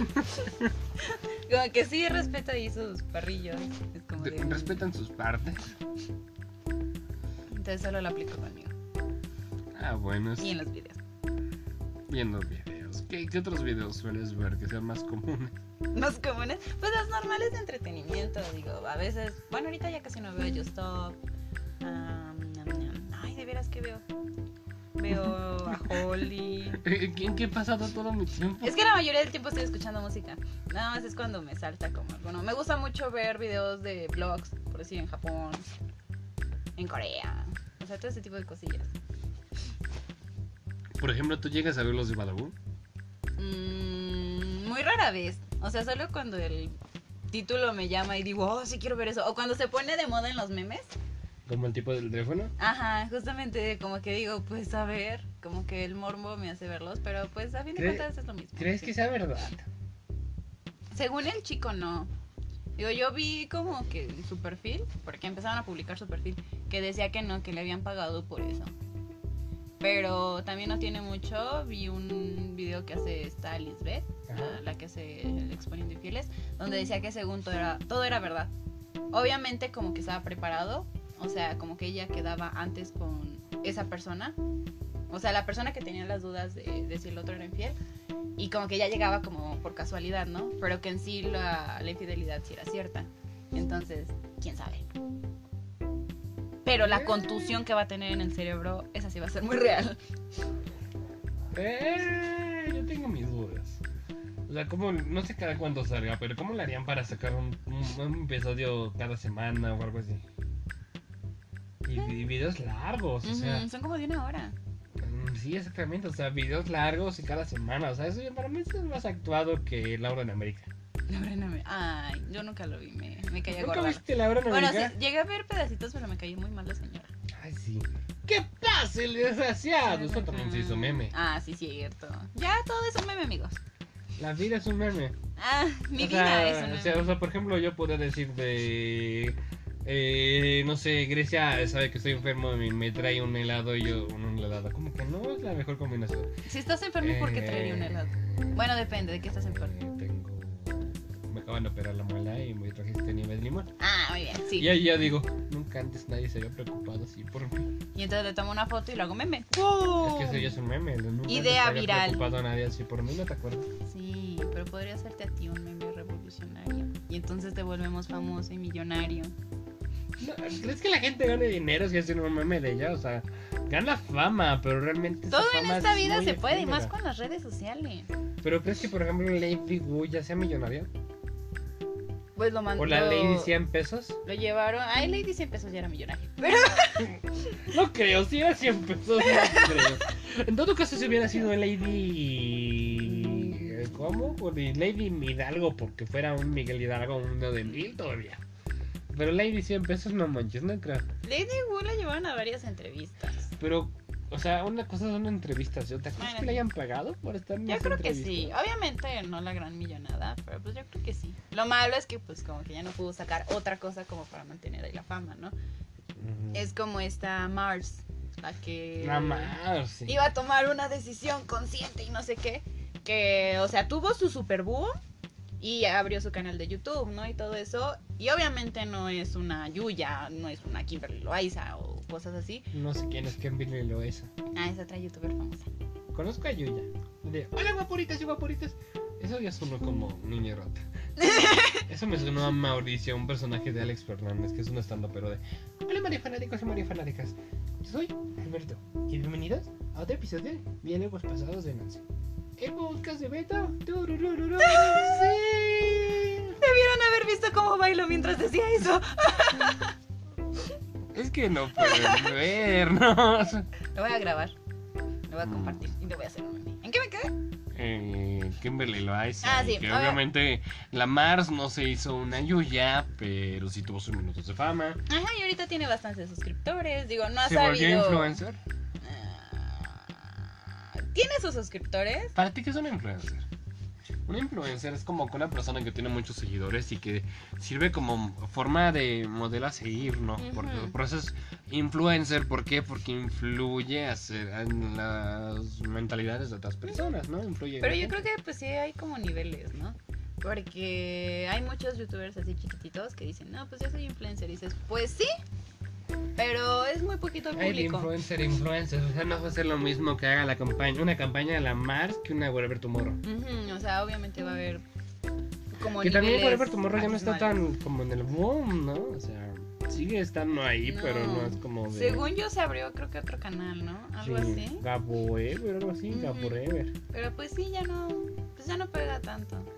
S1: Como que sí respeto ahí sus perrillos. Es como de...
S2: ¿Respetan sus partes?
S1: Entonces solo lo aplico conmigo.
S2: Ah, bueno, es
S1: Y en los videos.
S2: viendo videos. ¿Qué, qué otros videos sueles ver que sean más comunes?
S1: Más comunes, pues las normales de entretenimiento, digo, a veces, bueno, ahorita ya casi no veo Just Stop. Um, ay, de veras que veo. Veo a Holly.
S2: ¿En qué he pasado todo mi tiempo?
S1: Es que la mayoría del tiempo estoy escuchando música. Nada más es cuando me salta como alguno. Me gusta mucho ver videos de vlogs, por decir, en Japón, en Corea. O sea, todo ese tipo de cosillas.
S2: Por ejemplo, ¿tú llegas a ver los de Badabun?
S1: Mm, muy rara vez. O sea, solo cuando el título me llama y digo, oh, sí quiero ver eso. O cuando se pone de moda en los memes.
S2: ¿Como el tipo del teléfono?
S1: Ajá, justamente como que digo, pues a ver, como que el morbo me hace verlos, pero pues a fin de
S2: ¿Cre-
S1: cuentas es lo mismo.
S2: ¿Crees
S1: Sí.
S2: que sea verdad?
S1: Según el chico, no. Digo, yo vi como que su perfil, porque empezaron a publicar su perfil, que decía que no, que le habían pagado por eso. Pero también no tiene mucho, vi un video que hace esta Lisbeth,
S2: Ajá.
S1: la, la que hace el Exponiendo Infieles, donde decía que según todo era, todo era verdad. Obviamente como que estaba preparado, o sea, como que ella quedaba antes con esa persona, o sea, la persona que tenía las dudas de, de si el otro era infiel, y como que ya llegaba como por casualidad, ¿no? Pero que en sí la, la infidelidad sí era cierta. Entonces, quién sabe. Pero la contusión que va a tener en el cerebro, esa sí va a ser muy real.
S2: Eh, yo tengo mis dudas. O sea, como, no sé cada cuánto salga, pero ¿cómo le harían para sacar un, un, un episodio cada semana o algo así? Y, y videos largos, o sea.
S1: Ujú, son como de una hora.
S2: mm, Sí, exactamente, o sea, videos largos y cada semana. O sea, eso ya para mí es más actuado que Laura en América.
S1: Laura en América. Ay, yo nunca lo vi, me, me caía
S2: ¿Nunca
S1: gorda.
S2: viste Laura en
S1: Bueno,
S2: América?
S1: sí, llegué a ver pedacitos, pero me cayó muy mal la señora.
S2: Ay, sí. ¿Qué pasa, el desgraciado? Eso también se hizo meme.
S1: Ah, sí, cierto. Ya todo es un meme, amigos.
S2: La vida es un meme.
S1: Ah, mi
S2: o
S1: vida
S2: sea,
S1: es un meme.
S2: O sea, o sea, por ejemplo, yo podría decir de... Eh, no sé, Grecia sabe que estoy enfermo y me trae un helado y yo un helado. Como que no es la mejor combinación.
S1: Si estás enfermo, ¿por qué traería un helado? Bueno, depende de qué estás enfermo.
S2: Eh, tengo... Me acaban de operar la muela y me trajiste nieve de limón.
S1: Ah, muy bien, sí.
S2: Y ahí ya digo, nunca antes nadie se había preocupado así por mí.
S1: Y entonces le tomo una foto y lo hago meme.
S2: Es que eso ya es un meme. Nunca
S1: Idea
S2: antes se había
S1: viral.
S2: preocupado a nadie así por mí, ¿no te acuerdas?
S1: Sí, pero podría hacerte a ti un meme revolucionario. Y entonces te volvemos famoso y millonario.
S2: No, ¿crees que la gente gane dinero si hacen un meme de ella? O sea, gana fama, pero realmente esa
S1: Todo en
S2: fama
S1: esta
S2: es
S1: vida
S2: muy
S1: se puede, y
S2: efímera.
S1: más con las redes sociales.
S2: ¿Pero crees que, por ejemplo, Lady Wu ya sea millonaria?
S1: Pues lo mandó.
S2: ¿O la Lady cien pesos?
S1: Lo llevaron. Ay, Lady cien pesos ya era millonario. Pero
S2: No creo, si era cien pesos, no creo. En todo caso, si hubiera sido Lady... ¿Cómo? Pues Lady Hidalgo, porque fuera un Miguel Hidalgo, uno de mil todavía. Pero Lady cien pesos, no manches, no creo.
S1: Lady Wu la llevaron a varias entrevistas.
S2: Pero, o sea, una cosa son entrevistas, ¿y otra cosa es
S1: Bueno,
S2: que le hayan pagado por estar en
S1: Yo
S2: las
S1: creo que sí.
S2: entrevistas?
S1: Obviamente no la gran millonada, pero pues yo creo que sí. Lo malo es que pues como que ya no pudo sacar otra cosa como para mantener ahí la fama, ¿no?
S2: Ujú.
S1: Es como esta Mars, la que
S2: Nada más, sí.
S1: iba a tomar una decisión consciente y no sé qué. Que, o sea, tuvo su super boom y abrió su canal de YouTube, ¿no? Y todo eso. Y obviamente no es una Yuya, no es una Kimberly Loaiza o cosas así.
S2: No sé quién es Kimberly Loaiza.
S1: Ah, es otra youtuber famosa.
S2: Conozco a Yuya. De, hola guapuritas y guapuritas. Eso ya sonó como niña rota. Eso me sonó a Mauricio, un personaje de Alex Fernández, que es un estando pero de hola María Fanáticos y María Fanáticas. Yo soy Alberto y bienvenidos a otro episodio de Diálogos Pasados de Nancy. El podcast de Beto. Tururururu. Sí.
S1: Debieron haber visto cómo bailo mientras decía eso.
S2: Es que no pueden vernos.
S1: Lo voy a grabar. Lo voy a compartir y lo voy a hacer un meme. ¿En qué me quedé?
S2: Eh, Kimberly Loaiza.
S1: Ah, sí,
S2: que
S1: a ver.
S2: obviamente la Mars no se hizo una Yuya, pero sí tuvo sus minutos de fama.
S1: Ajá, y ahorita tiene bastantes suscriptores. Digo, no ha
S2: Se
S1: sabido.
S2: volvió influencer.
S1: Ah, ¿Tiene sus suscriptores?
S2: ¿Para ti qué es una influencer? Una influencer es como que una persona que tiene muchos seguidores y que sirve como forma de modelo a seguir, ¿no?
S1: Ujú.
S2: Por, por eso es influencer. ¿Por qué? Porque influye a ser- en las mentalidades de otras personas, ¿no? Influye en
S1: Pero
S2: la
S1: yo
S2: gente.
S1: creo que pues sí hay como niveles, ¿no? Porque hay muchos youtubers así chiquititos que dicen, no, pues yo soy influencer. Y dices, pues sí, pero es muy poquito el
S2: Hay de
S1: público.
S2: influencer, influencer. O sea, no va a ser lo mismo que haga la campaña, una campaña de la Mars que una Whatever Tomorrow.
S1: Ujú, o sea, obviamente va a haber como
S2: Que también
S1: niveles
S2: Whatever Tomorrow ya no está
S1: abismales.
S2: tan como en el boom, ¿no? O sea, sigue estando ahí,
S1: No.
S2: pero no es como de...
S1: Según yo se abrió creo que otro canal, ¿no? Algo
S2: Sí,
S1: así.
S2: Gabo Ever, algo así,
S1: Ujú.
S2: Gabo Ever.
S1: Pero pues sí, ya no, pues ya no pega tanto.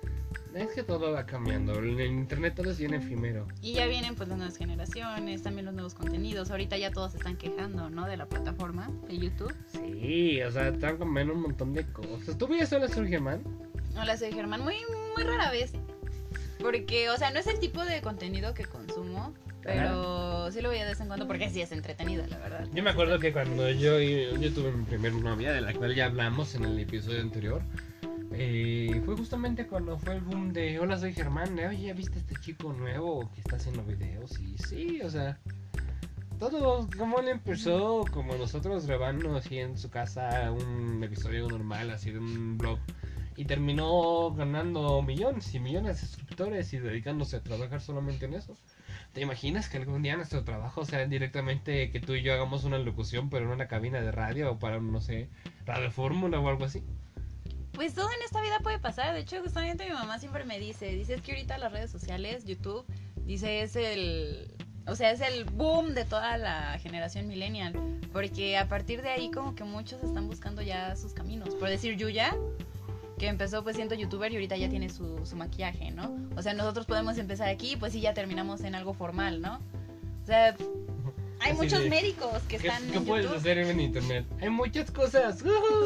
S2: Es que todo va cambiando, el internet todo es bien efímero.
S1: Y ya vienen pues las nuevas generaciones, también los nuevos contenidos. Ahorita ya todos se están quejando, ¿no? De la plataforma de YouTube.
S2: Sí, o sea, están cambiando un montón de cosas. ¿Tú veías Hola Soy Germán?
S1: Hola, soy Germán, muy, muy rara vez. Porque, o sea, no es el tipo de contenido que consumo, pero Ajá. sí lo veía de vez en cuando porque sí es entretenido, la verdad.
S2: Yo me acuerdo que cuando yo, yo tuve mi primer novia, de la cual ya hablamos en el episodio anterior, eh, fue justamente cuando fue el boom de Hola Soy Germán. Oye, ¿ya viste este chico nuevo que está haciendo videos? Y sí, o sea, todo como él empezó, como nosotros grabando así en su casa un episodio normal, así de un blog. Y terminó ganando millones y millones de suscriptores y dedicándose a trabajar solamente en eso. ¿Te imaginas que algún día nuestro trabajo sea directamente que tú y yo hagamos una locución pero en una cabina de radio o para, no sé, Radio Fórmula o algo así?
S1: Pues todo en esta vida puede pasar. De hecho, justamente mi mamá siempre me dice, dice es que ahorita las redes sociales, YouTube, dice es el... O sea, es el boom de toda la generación millennial. Porque a partir de ahí como que muchos están buscando ya sus caminos. Por decir, Yuya, que empezó pues siendo youtuber y ahorita ya tiene su, su maquillaje, ¿no? O sea, nosotros podemos empezar aquí, pues sí, ya terminamos en algo formal, ¿no? O sea, hay
S2: Así
S1: muchos
S2: de,
S1: médicos que
S2: ¿qué,
S1: están
S2: ¿qué
S1: en
S2: puedes
S1: YouTube?
S2: hacer en internet? Hay muchas cosas.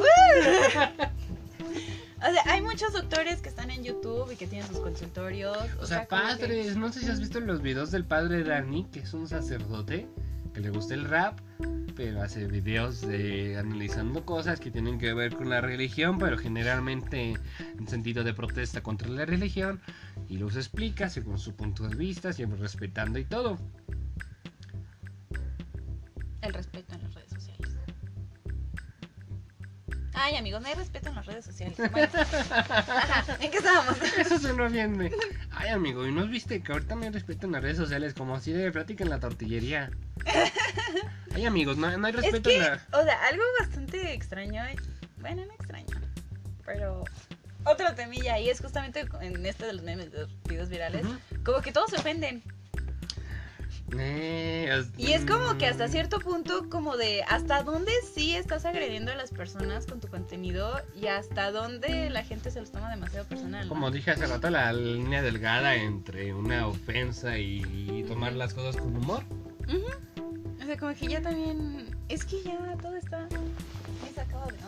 S1: O sea, hay muchos doctores que están en YouTube y que tienen sus consultorios.
S2: O, o sea, sea padres, que... no sé si has visto los videos del padre Dani, que es un sacerdote que le gusta el rap, pero hace videos de analizando cosas que tienen que ver con la religión, pero generalmente en sentido de protesta contra la religión, y los explica según su punto de vista, siempre respetando y todo.
S1: El respeto en las redes sociales. Ay, amigos, no hay respeto en las redes sociales. Bueno. Ajá, ¿en qué estábamos?
S2: Eso suena bien de... Ay, amigo, ¿y no viste que ahorita no hay respeto en las redes sociales? Como así de plática en la tortillería. Ay, amigos, no, no hay respeto
S1: es que,
S2: en la...
S1: O sea, algo bastante extraño. Bueno, no extraño, pero... Otro temilla, y es justamente en este de los memes, de los videos virales, uh-huh. como que todos se ofenden.
S2: Eh, es...
S1: Y es como que hasta cierto punto, como de hasta dónde sí estás agrediendo a las personas con tu contenido y hasta dónde la gente se los toma demasiado personal, ¿no?
S2: Como dije hace rato, la línea delgada entre una ofensa y tomar las cosas con humor.
S1: Uh-huh. O sea, como que ya también... Es que ya todo está muy sacado de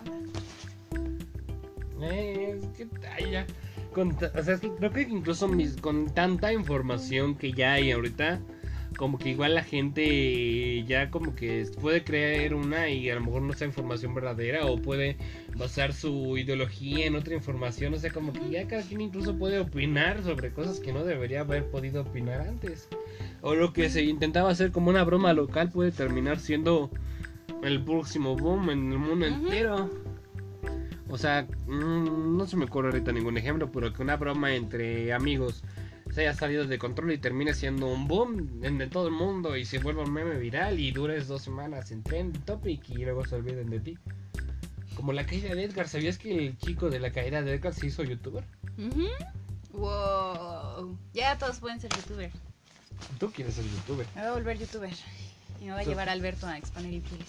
S1: onda.
S2: Eh, es que ay, ya... Con ta... O sea, es que creo que incluso mis... con tanta información que ya hay ahorita... Como que igual la gente ya como que puede creer una y a lo mejor no sea información verdadera o puede basar su ideología en otra información. O sea, como que ya cada quien incluso puede opinar sobre cosas que no debería haber podido opinar antes. O lo que se intentaba hacer como una broma local puede terminar siendo el próximo boom en el mundo uh-huh. entero. O sea, mmm, no se me ocurre ahorita ningún ejemplo, pero que una broma entre amigos se haya salido de control y termine siendo un boom en, en todo el mundo y se vuelva un meme viral y dures dos semanas en trend topic y luego se olviden de ti. Como la caída de Edgar. ¿Sabías que el chico de la caída de Edgar se hizo youtuber?
S1: Uh-huh. Wow. Ya todos pueden ser youtuber.
S2: Tú quieres ser youtuber.
S1: Me voy a volver youtuber y me va a llevar a Alberto a exponer infieles.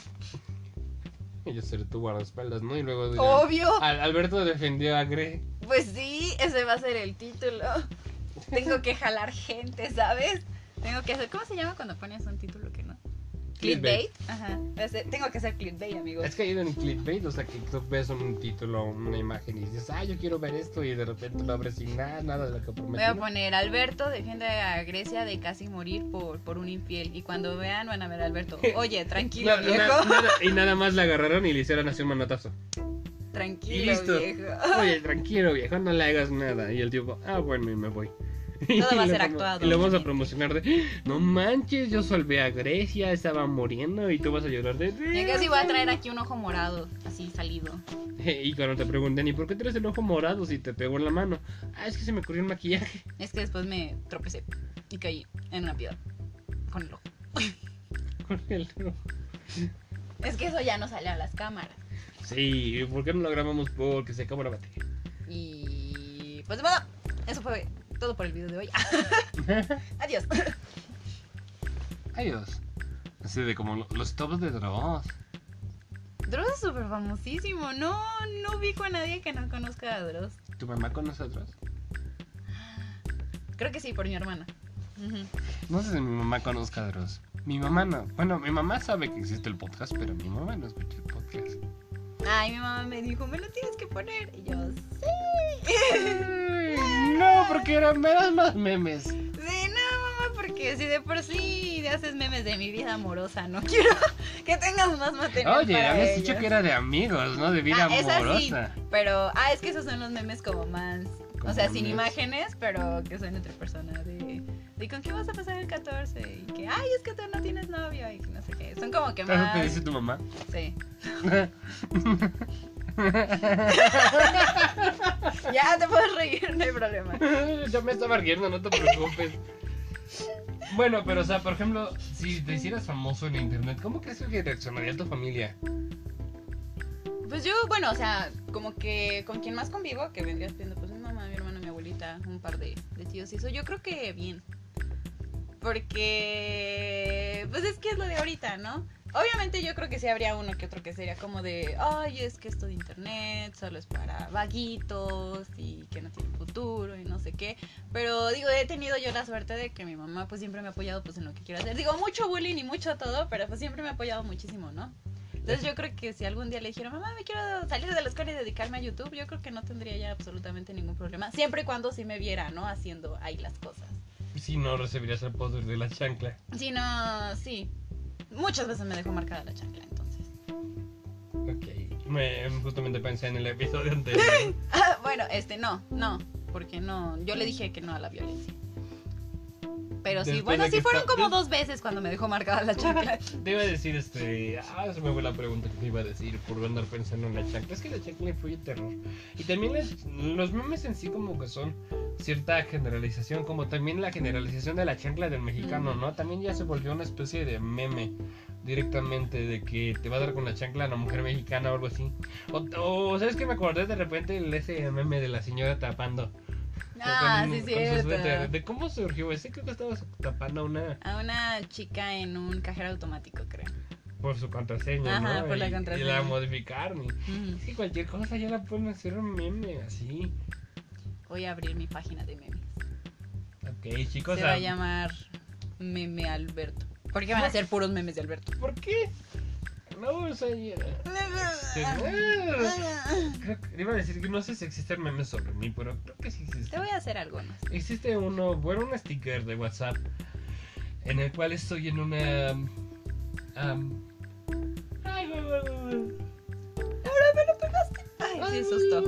S2: Y yo seré tu guardaespaldas, ¿no? Y luego dirán,
S1: obvio.
S2: Al- Alberto defendió a Gre.
S1: Pues sí, ese va a ser el título. Tengo que jalar gente, ¿sabes? Tengo que hacer... ¿Cómo se llama cuando pones un título que no? Clickbait. Ajá. Tengo que hacer clickbait, amigos.
S2: Es que hay en clickbait, o sea, que tú ves un título, una imagen y dices, ah, yo quiero ver esto y de repente lo abres sin nada, nada de lo que prometí.
S1: Voy a poner, Alberto defiende a Grecia de casi morir por, por un infiel. Y cuando vean, van a ver a Alberto. Oye, tranquilo,
S2: no,
S1: viejo.
S2: Na, nada, y nada más la agarraron y le hicieron así un manotazo.
S1: Tranquilo,
S2: y listo.
S1: viejo.
S2: Oye, tranquilo, viejo, no le hagas nada. Y el tipo, ah, bueno, y me voy.
S1: Todo va a ser
S2: promo-
S1: actuado.
S2: Y lo vamos a promocionar de, no manches, yo salvé a Grecia, estaba muriendo y tú vas a llorar de...
S1: Y casi voy a traer aquí un ojo morado, así salido.
S2: Y cuando te pregunten, ¿y por qué traes el ojo morado si te pegó en la mano? Ah, es que se me ocurrió el maquillaje.
S1: Es que después me tropecé y caí en una piedra con el ojo.
S2: Con el ojo.
S1: Es que eso ya no sale a las cámaras.
S2: Sí, ¿por qué no lo grabamos? Porque se acabó la batería.
S1: Y pues bueno, eso fue todo por el video de hoy. Adiós.
S2: Adiós. Así de como lo- los tops de Dross.
S1: Dross es súper famosísimo. No, no ubico a nadie que no conozca a Dross.
S2: ¿Tu mamá con nosotros?
S1: Creo que sí, por mi hermana. Uh-huh.
S2: No sé si mi mamá conozca a Dross. Mi mamá no. Bueno, mi mamá sabe que existe el podcast, pero mi mamá no escucha el podcast.
S1: Ay, mi mamá me dijo, me lo tienes que poner. Y yo, sí.
S2: No, porque eran eran más memes.
S1: Sí, no, mamá, porque si de por sí haces memes de mi vida amorosa, no quiero que tengas más material.
S2: Oye,
S1: para
S2: habías
S1: ellos.
S2: dicho que era de amigos, no de vida
S1: ah, esa
S2: amorosa.
S1: Sí, pero, ah, es que esos son los memes como más,
S2: Como
S1: o sea, sin
S2: memes.
S1: imágenes, pero que son entre personas de, de con quién vas a pasar el catorce y que, ay, es que tú no tienes novio y que no sé qué. Son como que
S2: ¿Eso
S1: más.
S2: te dice tu mamá?
S1: Sí. Ya te puedes reír, no hay problema.
S2: Yo me estaba riendo, no te preocupes. Bueno, pero o sea, por ejemplo, si te hicieras famoso en internet, ¿cómo crees que reaccionaría tu familia?
S1: Pues yo, bueno, o sea, como que con quien más convivo, que vendrías viendo, pues mi mamá, mi hermano, mi abuelita, un par de, de tíos y eso, yo creo que bien. Porque, pues es que es lo de ahorita, ¿no? Obviamente yo creo que sí habría uno que otro que sería como de, ay, es que esto de internet solo es para vaguitos y que no tiene futuro y no sé qué. Pero digo, he tenido yo la suerte de que mi mamá pues siempre me ha apoyado pues en lo que quiero hacer. Digo, mucho bullying y mucho todo, pero pues siempre me ha apoyado muchísimo, ¿no? Entonces yo creo que si algún día le dijera, mamá, me quiero salir de la escuela y dedicarme a YouTube, yo creo que no tendría ya absolutamente ningún problema. Siempre y cuando sí me viera, ¿no? Haciendo ahí las cosas.
S2: Si no recibirías el poder de la chancla.
S1: Sí, no, sí. Muchas veces me dejó marcada la chancla, entonces.
S2: Ok, me, justamente pensé en el episodio anterior.
S1: Ah, bueno, este no, no, porque no, yo le dije que no a la violencia. Pero sí,
S2: Después
S1: bueno,
S2: de
S1: sí
S2: que
S1: fueron
S2: está-
S1: como dos veces cuando me dejó marcada la chancla.
S2: Te iba a decir, este. Ah, se me fue la pregunta que te iba a decir por andar pensando en la chancla. Es que la chancla influye terror. Y también las- los memes en sí, como que son cierta generalización. Como también la generalización de la chancla del mexicano,
S1: Ujú.
S2: ¿no? También ya se volvió una especie de meme directamente de que te va a dar con la chancla a la mujer mexicana o algo así. O, o ¿sabes qué? Me acordé de repente el ese meme de la señora tapando.
S1: Ah,
S2: con-
S1: sí,
S2: con su suéter.
S1: cierto.
S2: ¿De cómo surgió ese? Creo que estaba tapando a una.
S1: A una chica en un cajero automático, creo.
S2: Por su contraseña,
S1: Ajá,
S2: ¿no?
S1: por la
S2: Y-
S1: contraseña.
S2: Y la modificaron. Y,
S1: Ujú.
S2: es que cualquier cosa ya la pueden hacer un meme así.
S1: Voy a abrir mi página de memes.
S2: Ok, chicos.
S1: Se va a
S2: ah,
S1: llamar Meme Alberto. Porque van a ser puros memes de Alberto.
S2: ¿Por qué? No, o sea, ya- creo que- iba a decir que no sé si existen memes sobre mí, pero creo que sí
S1: Te
S2: existen.
S1: voy a hacer algunos.
S2: Existe uno, bueno, un sticker de WhatsApp en el cual estoy en una. am, ay, güey, güey, güey, güey.
S1: Ahora me lo pegaste. Ay, sí, susto.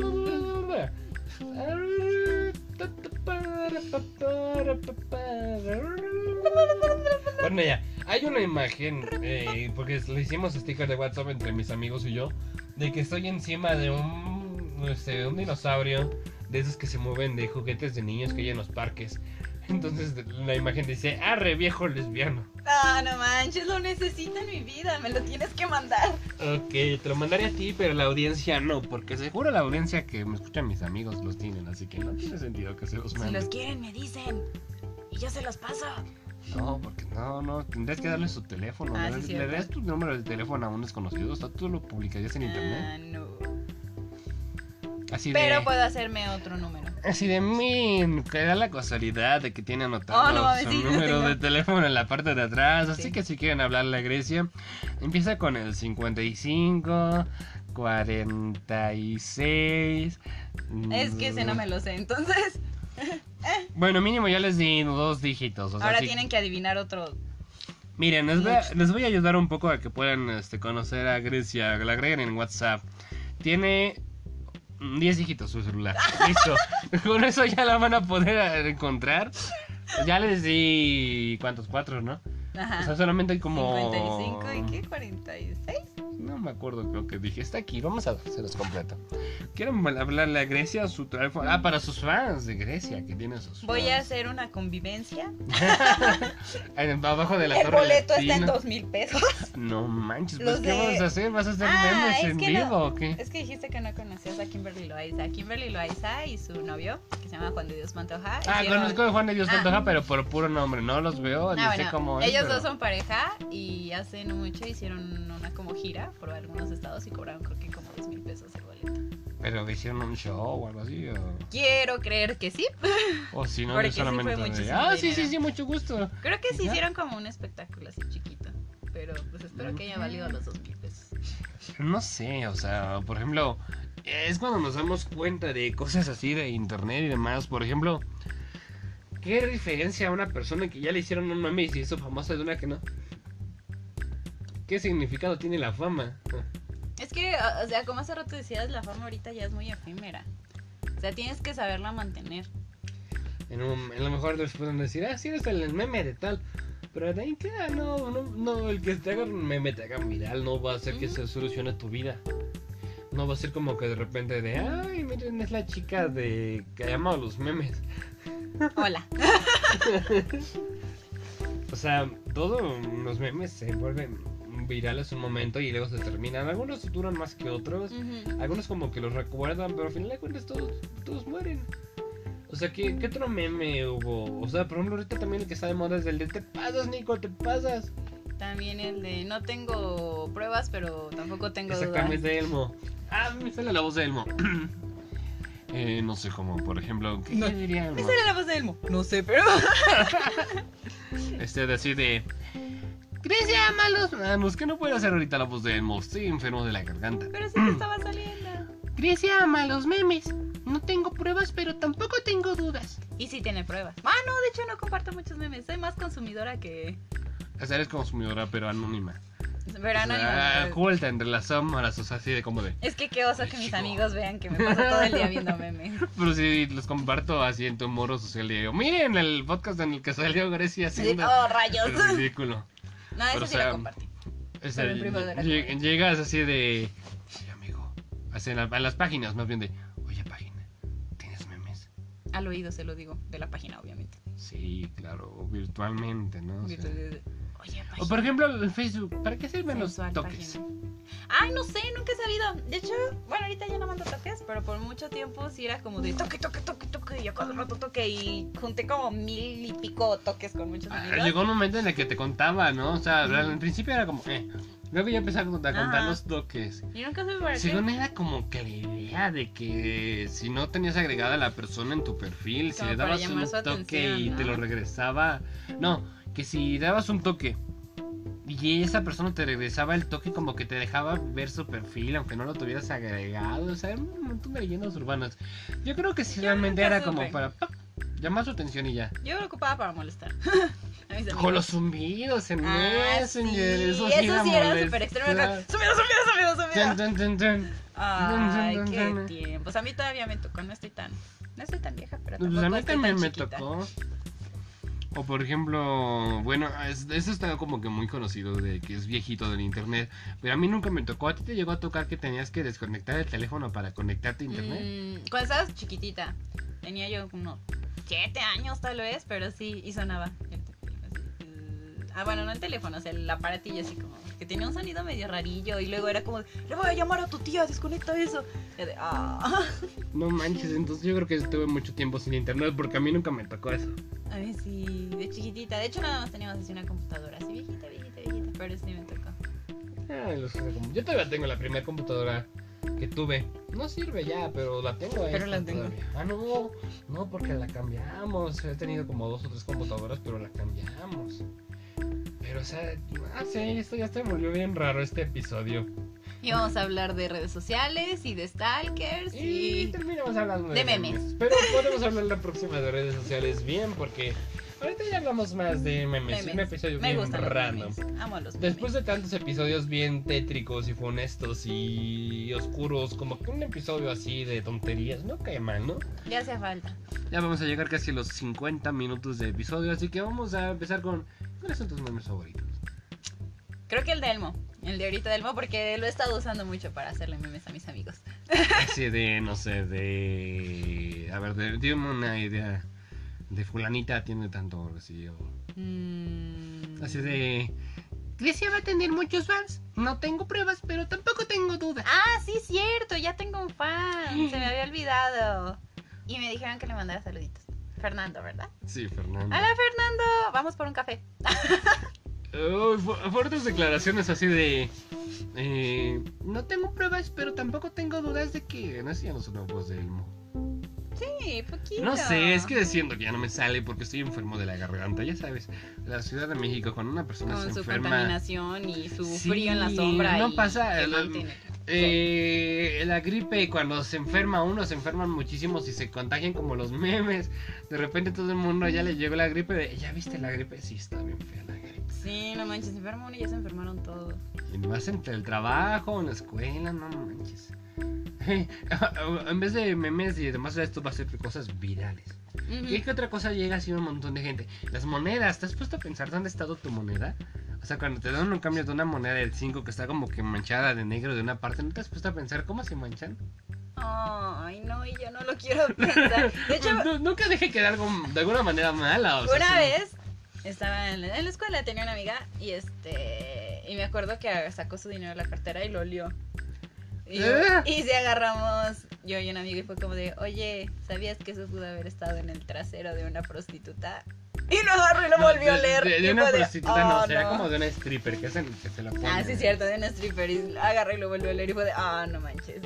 S2: Bueno, ya, hay una imagen, eh, porque le hicimos sticker de WhatsApp entre mis amigos y yo, de que estoy encima de un, no sé, un dinosaurio, de esos que se mueven de juguetes de niños que hay en los parques. Entonces la imagen dice, arre viejo lesbiano.
S1: Ah, no manches, lo necesito en mi vida, me lo tienes que mandar.
S2: Ok, te lo mandaré a ti, pero la audiencia no, porque seguro la audiencia que me escuchan mis amigos los tienen, así que no tiene sentido que se los
S1: Si
S2: mande.
S1: los quieren, me dicen. Y yo se los paso.
S2: No, porque no, no, tendrías que darle su teléfono.
S1: Ah,
S2: le,
S1: sí,
S2: le
S1: cierto.
S2: das tu número de teléfono a un desconocido, o sea, tú lo publicarías en internet.
S1: Ah, no.
S2: Así
S1: Pero
S2: de...
S1: puedo hacerme otro número.
S2: Así de mí, que da la casualidad de que tiene anotado
S1: Oh, no mames,
S2: su
S1: sí, lo
S2: número
S1: tengo.
S2: de teléfono en la parte de atrás. Así
S1: Sí.
S2: que si quieren hablarle a Grecia, empieza con el cincuenta y cinco, cuarenta y seis.
S1: Es que ese no me lo sé, entonces.
S2: Bueno, mínimo ya les di dos dígitos. O sea,
S1: Ahora
S2: sí-
S1: tienen que adivinar otro.
S2: Miren, les voy, a,
S1: Mucho.
S2: les voy a ayudar un poco a que puedan este, conocer a Grecia. La agreguen en WhatsApp. Tiene diez dígitos su celular. Listo. Con eso ya la van a poder encontrar. Ya les di... ¿Cuántos? Cuatro, ¿no?
S1: Ajá.
S2: O sea, solamente hay como...
S1: cincuenta y cinco y qué, cuarenta y seis.
S2: No me acuerdo, creo que dije. Está aquí, vamos a dárselos completo. ¿Quieren hablarle a Grecia su teléfono? Ah, para sus fans de Grecia, que tienen sus
S1: Voy a
S2: fans.
S1: hacer una convivencia.
S2: En- Abajo de la
S1: El
S2: torre
S1: boleto está en
S2: latina.
S1: dos mil pesos.
S2: No manches, pues
S1: Los
S2: ¿qué
S1: de-
S2: vas a hacer? ¿Vas a hacer
S1: Ah,
S2: memes
S1: es
S2: en
S1: que
S2: vivo
S1: no.
S2: o qué?
S1: Es que dijiste que no conocías a Kimberly Loaiza. Kimberly Loaiza y su novio, que se llama Juan de Dios Pantoja.
S2: Ah,
S1: hicieron-
S2: conozco a Juan de Dios
S1: Ah.
S2: Pantoja, pero por puro nombre, no los veo, ni
S1: Ah,
S2: sé
S1: bueno,
S2: cómo es.
S1: ellos
S2: pero-
S1: dos son pareja y hace no mucho hicieron una como gira por algunos estados y cobraron creo que como dos mil pesos el boleto.
S2: Pero hicieron un show o algo así. O,
S1: Quiero creer que sí.
S2: o si no,
S1: Porque
S2: no
S1: sí
S2: solamente.
S1: fue
S2: de,
S1: muchísimo
S2: ah, sí,
S1: dinero.
S2: sí, sí, mucho gusto.
S1: Creo que sí
S2: ¿Ya?
S1: hicieron como un espectáculo así chiquito. Pero pues espero que haya valido los dos mil pesos.
S2: No sé, o sea, por ejemplo, es cuando nos damos cuenta de cosas así de internet y demás. Por ejemplo, ¿qué diferencia a una persona que ya le hicieron un meme y se hizo famosa de una que no? ¿Qué significado tiene la fama?
S1: Es que, o o sea, como hace rato decías, la fama ahorita ya es muy efímera. O sea, tienes que saberla mantener.
S2: En, un, en lo mejor les pueden decir, ah, sí, eres el meme de tal. Pero de ahí queda, no, no, no, el que te haga un meme, te haga viral, no va a hacer que
S1: Ujú.
S2: se solucione tu vida. No va a ser como que de repente de, ay, miren, es la chica de que ama los memes.
S1: Hola.
S2: O sea, todos los memes se vuelven virales un momento y luego se terminan. Algunos duran más que otros.
S1: Ujú.
S2: Algunos como que los recuerdan, pero al final de cuentas todos, todos mueren. O sea, ¿qué, ¿qué otro meme hubo? O sea, por ejemplo, ahorita también el que está de moda es el de te pasas, Nico, te pasas.
S1: También el de no tengo pruebas, pero tampoco tengo dudas.
S2: Exactamente, Elmo. Ah, me sale la voz de Elmo. eh, no sé cómo, por ejemplo, ¿qué
S1: No.
S2: diría Elmo?
S1: ¿Me sale la voz de Elmo? No sé, pero...
S2: Este, de así de... Grecia, malos... Ah, no, es que no puedo hacer ahorita la voz de Elmo, estoy enfermo de la garganta.
S1: Pero sí te estaba saliendo.
S2: Grecia ama los memes. No tengo pruebas, pero tampoco tengo dudas.
S1: Y sí tiene pruebas. Ah, no, de hecho no comparto muchos memes. Soy más consumidora que...
S2: O sea, eres consumidora, pero anónima.
S1: Pero
S2: O
S1: no,
S2: sea,
S1: no, no.
S2: oculta entre las sombras, o sea, así de como de...
S1: Es que qué oso
S2: Ay,
S1: que mis
S2: chico.
S1: amigos vean que me paso todo el día viendo memes.
S2: Pero si los comparto así en tu muro social, digo, miren el podcast en el que salió Grecia
S1: Sí,
S2: haciendo...
S1: oh, rayos.
S2: Es ridículo.
S1: No, eso
S2: Pero,
S1: sí
S2: o sea,
S1: lo compartí.
S2: O sea,
S1: Pero en privado era
S2: lleg-
S1: como-
S2: llegas así de... Oye, amigo. Así en, la- en las páginas, más bien de... Oye, página, ¿tienes memes?
S1: Al oído se lo digo, de la página, obviamente.
S2: Sí, claro, virtualmente, ¿no? O sea,
S1: Oye,
S2: o
S1: página.
S2: por ejemplo, el Facebook, ¿para qué sirven los
S1: Sensual
S2: toques?
S1: página. Ay, no sé, nunca he sabido. De hecho, bueno, ahorita ya no mando toques, pero por mucho tiempo sí era como de toque, toque, toque, toque, y yo cada rato toque, y junté como mil y pico toques con muchos
S2: Ah,
S1: amigos.
S2: llegó un momento en el que te contaba, ¿no? O sea, al principio era como, eh. Luego ya empecé a contar, a contar
S1: Ajá.
S2: los toques.
S1: Y nunca supe para qué.
S2: Según era como que la idea de que si no tenías agregada a la persona en tu perfil, si
S1: Como
S2: le
S1: para
S2: dabas
S1: llamar
S2: un
S1: su
S2: toque
S1: atención,
S2: y
S1: ¿no?
S2: te lo regresaba. No, que si dabas un toque y esa persona te regresaba el toque, como que te dejaba ver su perfil, aunque no lo tuvieras agregado. O sea, un montón de leyendas urbanas. Yo creo que sí,
S1: Yo
S2: realmente
S1: nunca
S2: era como
S1: supe.
S2: para ¡pap! Llamar su atención y ya.
S1: Yo lo ocupaba para molestar. A mis amigos.
S2: Con los zumbidos en
S1: Ah,
S2: Messenger,
S1: sí,
S2: eso
S1: eso
S2: sí era
S1: sí era
S2: molestar.
S1: súper extremo. acá, Sumido, sumido, sumido,
S2: Tan,
S1: sumido.
S2: tan, tan, tan.
S1: Ay,
S2: Dun, dun,
S1: qué
S2: dun, dun.
S1: tiempos. A mí todavía me tocó, no estoy tan... No estoy tan vieja, pero
S2: Pues
S1: tampoco
S2: a mí
S1: estoy
S2: también
S1: tan
S2: me
S1: chiquita.
S2: tocó. O por ejemplo, bueno, es- eso está como que muy conocido de que es viejito del internet. Pero a mí nunca me tocó. ¿A ti te llegó a tocar que tenías que desconectar el teléfono para conectarte a internet?
S1: Mm, cuando estabas chiquitita, tenía yo unos siete años tal vez, pero sí, y sonaba. Así, uh, ah, bueno, no el teléfono, o sea, el aparatillo así como, que tenía un sonido medio rarillo y luego era como, le voy a llamar a tu tía, desconecta eso. Y yo de, ah.
S2: No manches, entonces yo creo que estuve mucho tiempo sin internet porque a mí nunca me tocó eso.
S1: A mí sí, de chiquitita. De hecho, nada más teníamos así una computadora, así viejita, viejita, viejita, pero sí me tocó.
S2: Ah, los- como- yo todavía tengo la primera computadora que tuve. No sirve ya, pero la tengo ahí.
S1: Pero la
S2: está
S1: tengo.
S2: todavía. Ah, no, no, porque la cambiamos. He tenido como dos o tres computadoras, pero la cambiamos. Pero, o sea, ah, sí, esto ya se volvió bien raro este episodio.
S1: Y vamos a hablar de redes sociales y de stalkers
S2: Y
S1: y...
S2: terminamos hablando de,
S1: de memes.
S2: Pero podemos hablar la próxima de redes sociales bien, porque ahorita ya hablamos más de memes.
S1: memes.
S2: Un episodio
S1: Me
S2: bien
S1: gustan los
S2: random.
S1: memes. Amo los memes.
S2: Después de tantos episodios bien tétricos y funestos y oscuros, como que un episodio así de tonterías, no cae mal, ¿no?
S1: Ya hacía falta.
S2: Ya vamos a llegar casi a los cincuenta minutos de episodio, así que vamos a empezar con... ¿Cuáles son tus memes favoritos?
S1: Creo que el de Elmo. El de ahorita de Elmo porque lo he estado usando mucho para hacerle memes a mis amigos.
S2: Así de, no sé, de... A ver, de- dime una idea. De fulanita tiene tanto, así, o...
S1: Mm.
S2: Así de... Grecia va a tener muchos fans. No tengo pruebas, pero tampoco tengo dudas.
S1: Ah, sí, cierto. Ya tengo un fan. Se me había olvidado. Y me dijeron que le mandara saluditos. Fernando, ¿verdad?
S2: Sí, Fernando.
S1: Hola, Fernando. Vamos por un café.
S2: Uh, fu- fuertes declaraciones así de... Eh, no tengo pruebas, pero tampoco tengo dudas de que... No sé, ya no son una voz de Elmo.
S1: Sí, poquito.
S2: No sé, es que siento que ya no me sale porque estoy enfermo de la garganta. Ya sabes, la Ciudad de México, cuando una persona
S1: Con
S2: se
S1: su
S2: enferma...
S1: contaminación y su
S2: Sí,
S1: frío en la sombra.
S2: no
S1: y
S2: pasa,
S1: que
S2: el-
S1: mantiene.
S2: Eh, la gripe, cuando se enferma uno, se enferman muchísimos y se contagian como los memes. De repente todo el mundo ya le llegó la gripe de... ¿Ya viste la gripe? Sí, está bien fea la gripe.
S1: Sí, no manches, se enferma uno y ya se enfermaron todos.
S2: Y más entre el trabajo, en la escuela, no manches. En vez de memes y demás, esto va a ser cosas virales.
S1: Ujú.
S2: ¿Qué, qué otra cosa llega así a un montón de gente? Las monedas, ¿te has puesto a pensar dónde ha estado tu moneda? O sea, cuando te dan un cambio de una moneda del cinco que está como que manchada de negro de una parte, ¿no te has puesto a pensar cómo se manchan?
S1: Ay, no, y yo no lo quiero pensar. De hecho,
S2: Nu- nunca dejé quedar algo de alguna manera mala. O sea,
S1: una
S2: sí.
S1: vez estaba en la, en la escuela, tenía una amiga y este y me acuerdo que sacó su dinero de la cartera y lo olió. Y, yo-
S2: ¿Eh?
S1: y se agarramos, yo y un amigo, y fue como de, oye, ¿sabías que eso pudo haber estado en el trasero de una prostituta? Y lo agarró y lo
S2: No,
S1: volvió a
S2: de-
S1: leer.
S2: De, de
S1: y
S2: una
S1: fue
S2: prostituta, no,
S1: "Oh,
S2: será
S1: no".
S2: como de una stripper que, hacen, que se la ponen.
S1: Ah, sí, es cierto, de una stripper. Y agarró y lo volvió a leer y fue de, ah, no manches.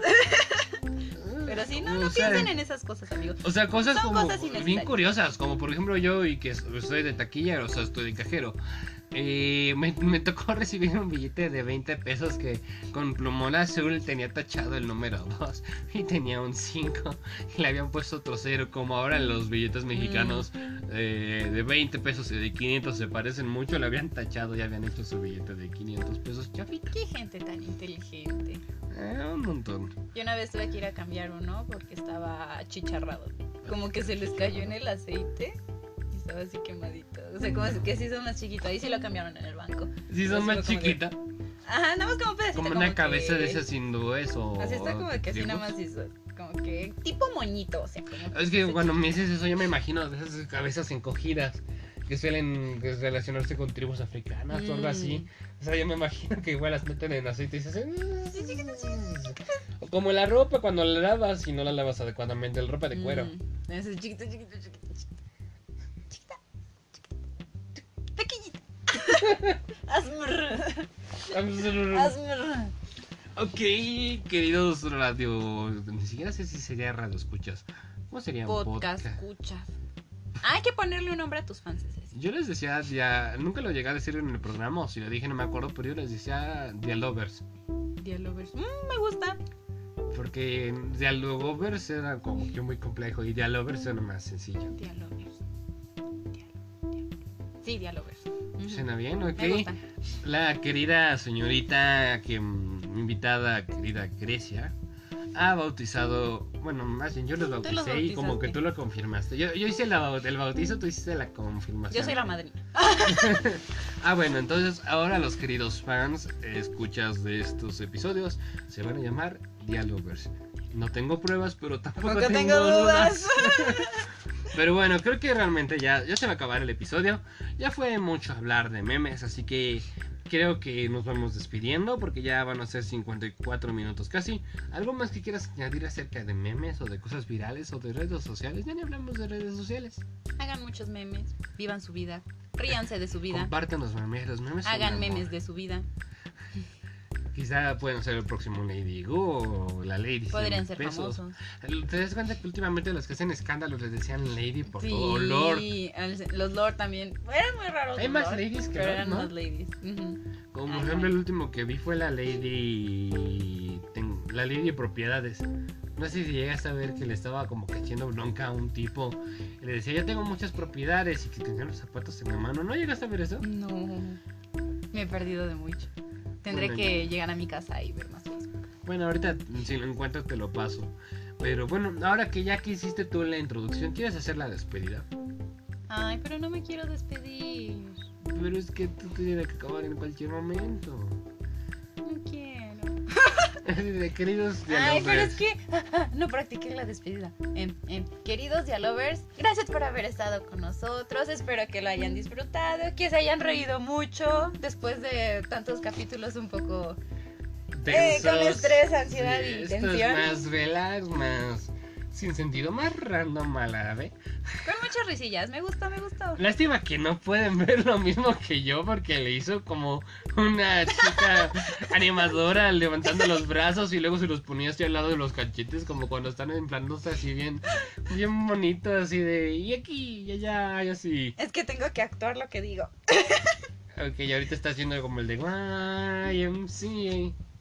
S1: Pero sí, no, no
S2: O sea,
S1: piensen en esas cosas, amigos.
S2: O sea, cosas
S1: Son
S2: como
S1: cosas
S2: bien
S1: innecesarias.
S2: curiosas, como por ejemplo yo y que estoy de taquilla, o sea, estoy de cajero. Eh, me, me tocó recibir un billete de veinte pesos que con plumón azul tenía tachado el número dos y tenía un cinco y le habían puesto otro cero, como ahora los billetes mexicanos eh, de veinte pesos y de quinientos se parecen mucho, le habían tachado y habían hecho su billete de quinientos pesos chafita.
S1: Qué gente tan inteligente.
S2: Eh, un montón.
S1: Yo una vez tuve que ir a cambiar uno porque estaba achicharrado. Como que se les cayó en el aceite y estaba así quemadito. O sea, como es que sí son más chiquitos. Ahí sí lo cambiaron en el banco.
S2: Si
S1: Pero
S2: son
S1: sí
S2: más
S1: fue como de-
S2: chiquita,
S1: Ajá, nada más como un pedacito.
S2: como una
S1: que-
S2: cabeza de esas hindúes o...
S1: Así está como que así
S2: tribus.
S1: nada más hizo. Como que tipo moñito, o sea, como
S2: Es que
S1: se-
S2: cuando me dices eso, yo me imagino de esas cabezas encogidas que suelen pues, relacionarse con tribus africanas o algo así.
S1: Mm.
S2: O sea, yo me imagino que igual las meten en aceite y se hacen. O como la ropa cuando la lavas y no la lavas adecuadamente, la ropa de cuero.
S1: Mm, ese chiquito, chiquito, chiquito, chiquito. Chiquita, chiquita. Pequeñita. Asmr. Asmr.
S2: Ok, queridos radio. Ni siquiera sé si sería radio escuchas. ¿Cómo sería un
S1: Podcast,
S2: podcast?
S1: escuchas. Ah, hay que ponerle un nombre a tus fans. Ceci.
S2: Yo les decía, ya, nunca lo llegué a decir en el programa, o si lo dije no me acuerdo, pero yo les decía Dialovers.
S1: Dialovers. Mm, me gusta.
S2: Porque Dialovers era como que muy complejo y Dialovers era más sencillo.
S1: Dialovers. Dialo- dialo- Sí, Dialovers. Ujú.
S2: ¿Suena bien? Ok.
S1: Me gusta.
S2: La querida señorita que mm, invitada, querida Grecia, ha bautizado, bueno, más bien yo los
S1: Tú los
S2: bauticé y como que
S1: bautizaste.
S2: tú lo confirmaste. Yo, yo hice la, el bautizo, tú hiciste la confirmación.
S1: Yo soy la madrina.
S2: Ah, bueno, entonces ahora los queridos fans, eh, escuchas de estos episodios, se van a llamar Dialovers. No tengo pruebas, pero tampoco
S1: Tampoco
S2: tengo,
S1: tengo
S2: dudas.
S1: dudas.
S2: Pero bueno, creo que realmente ya, ya se va a acabar el episodio. Ya fue mucho hablar de memes, así que creo que nos vamos despidiendo porque ya van a ser cincuenta y cuatro minutos casi. ¿Algo más que quieras añadir acerca de memes o de cosas virales o de redes sociales? Ya ni hablamos de redes sociales.
S1: Hagan muchos memes. Vivan su vida. Ríanse de su vida.
S2: Compartan los memes, los memes son
S1: Hagan
S2: amor.
S1: memes de su vida.
S2: Quizá pueden ser el próximo Lady Go o la Lady
S1: Podrían
S2: cien
S1: ser
S2: pesos.
S1: famosos.
S2: ¿Te das cuenta que últimamente los que hacen escándalos les decían Lady por
S1: Sí,
S2: todo Lord?
S1: el- los Lord también. Eran muy raros.
S2: Hay
S1: los
S2: más
S1: Lord,
S2: ladies que
S1: pero
S2: Lord,
S1: eran
S2: ¿no?
S1: más ladies. Ujú.
S2: Como
S1: Ah,
S2: por ejemplo
S1: no.
S2: el último que vi fue la Lady ten- la Lady de propiedades. No sé si llegaste a ver que le estaba como que echando bronca a un tipo y le decía yo tengo muchas propiedades y que tenía los zapatos en la mano. ¿No llegaste a ver eso?
S1: No. Me he perdido de mucho. Tendré
S2: Bueno,
S1: que llegar a mi casa y ver más Facebook.
S2: Bueno, ahorita si lo encuentro te lo paso. Pero bueno, ahora que ya que hiciste tú la introducción, ¿quieres hacer la despedida?
S1: Ay, pero no me quiero despedir.
S2: Pero es que tú tienes que acabar en cualquier momento.
S1: No quiero.
S2: Queridos
S1: Ay, pero
S2: dialovers,
S1: es que no practiqué la despedida. Em, em, queridos dialovers, gracias por haber estado con nosotros. Espero que lo hayan disfrutado, que se hayan reído mucho después de tantos capítulos un poco eh, con
S2: tensos.
S1: estrés, ansiedad y
S2: esto
S1: tensión.
S2: es más relax, más sin sentido, más random a la vez.
S1: Con muchas risillas, me gustó, me gustó.
S2: Lástima que no pueden ver lo mismo que yo porque le hizo como una chica animadora levantando los brazos y luego se los ponía así al lado de los cachetes como cuando están inflándose así bien, bien bonito, así de y aquí y allá y así.
S1: Es que tengo que actuar lo que digo.
S2: Ok, y ahorita está haciendo como el de Y M C A.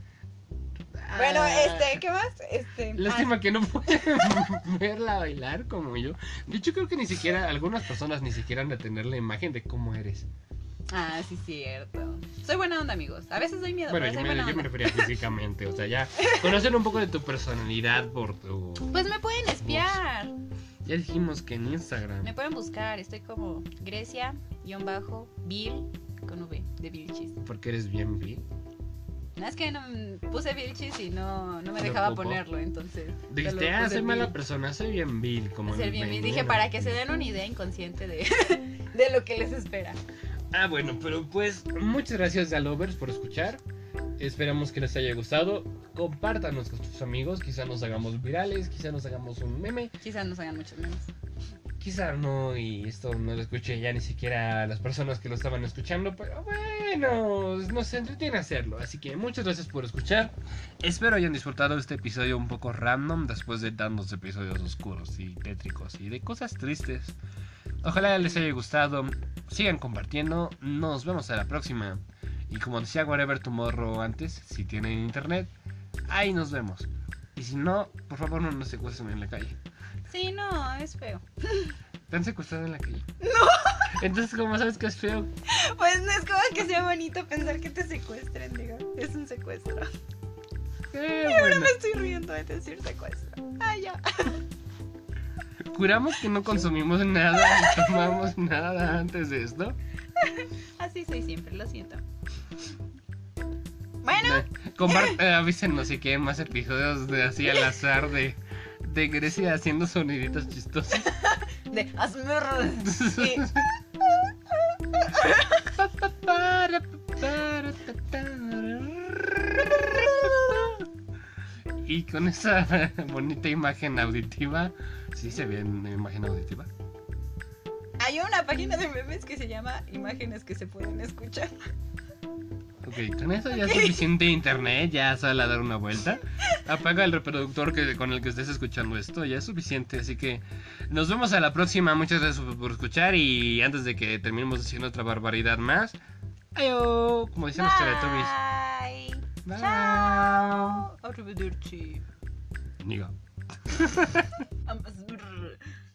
S1: Bueno,
S2: Ah,
S1: este, ¿qué más? Este,
S2: Lástima
S1: ah,
S2: que no pueden verla bailar como yo. De hecho, creo que ni siquiera, algunas personas ni siquiera han de tener la imagen de cómo eres.
S1: ah, sí, cierto. Soy buena onda, amigos. A veces doy miedo,
S2: Bueno,
S1: pero
S2: yo
S1: soy
S2: me,
S1: buena
S2: yo me
S1: onda.
S2: refería físicamente, o sea, ya conocen un poco de tu personalidad por tu...
S1: Pues me pueden espiar.
S2: Ya dijimos que en Instagram.
S1: Me pueden buscar. Estoy como Grecia, guión bajo, Bill, con V, de Vilchis.
S2: Porque eres bien vi.
S1: No, es que no, puse Vilchis y no, no me
S2: ¿Lo
S1: dejaba
S2: ocupo?
S1: ponerlo, entonces.
S2: Dijiste,
S1: solo
S2: ah,
S1: puse
S2: soy mala
S1: Bill.
S2: persona, soy bien vil, como
S1: Ser
S2: el
S1: bien Bill.
S2: veneno.
S1: Dije, para que se den una idea inconsciente de, de lo que les espera.
S2: Ah, bueno, pero pues muchas gracias a Lovers por escuchar. Esperamos que les haya gustado. Compártanos con sus amigos. Quizá nos hagamos virales, quizá nos hagamos un meme.
S1: Quizás nos hagan muchos memes.
S2: Quizá no, y esto no lo escuché ya ni siquiera las personas que lo estaban escuchando. Pero bueno, nos entretiene hacerlo. Así que muchas gracias por escuchar. Espero hayan disfrutado este episodio un poco random después de tantos episodios oscuros y tétricos y de cosas tristes. Ojalá les haya gustado. Sigan compartiendo. Nos vemos a la próxima. Y como decía Whatever Tomorrow antes, si tienen internet, ahí nos vemos. Y si no, por favor no nos secuestren en la calle.
S1: Sí, no, es feo.
S2: ¿Te han secuestrado en la calle? No. Entonces, ¿cómo sabes que es feo?
S1: Pues no es como que sea bonito pensar que te secuestren, digo. Es un secuestro.
S2: Eh,
S1: Y ahora
S2: bueno.
S1: me estoy riendo de decir secuestro. Ah, ya.
S2: Juramos que no consumimos nada y tomamos nada antes de esto.
S1: Así soy siempre, lo siento. Bueno,
S2: Eh, compart- eh, avísenos si quieren más episodios de así al azar de, de Grecia haciendo soniditos chistosos.
S1: de Asmr. Sí.
S2: Y con esa bonita imagen auditiva, ¿sí se ve en imagen auditiva?
S1: Hay una página de memes que se llama Imágenes que se pueden escuchar.
S2: Ok, con eso ya es suficiente internet, ya sale a dar una vuelta. Apaga el reproductor que, con el que estés escuchando esto, ya es suficiente. Así que nos vemos a la próxima. Muchas gracias por, por escuchar. Y antes de que terminemos diciendo otra barbaridad más, ¡ayo! Como dicen los Teletubbies.
S1: Bye.
S2: Bye.
S1: Chao. Arrivederci.
S2: Niga.
S1: Asmr.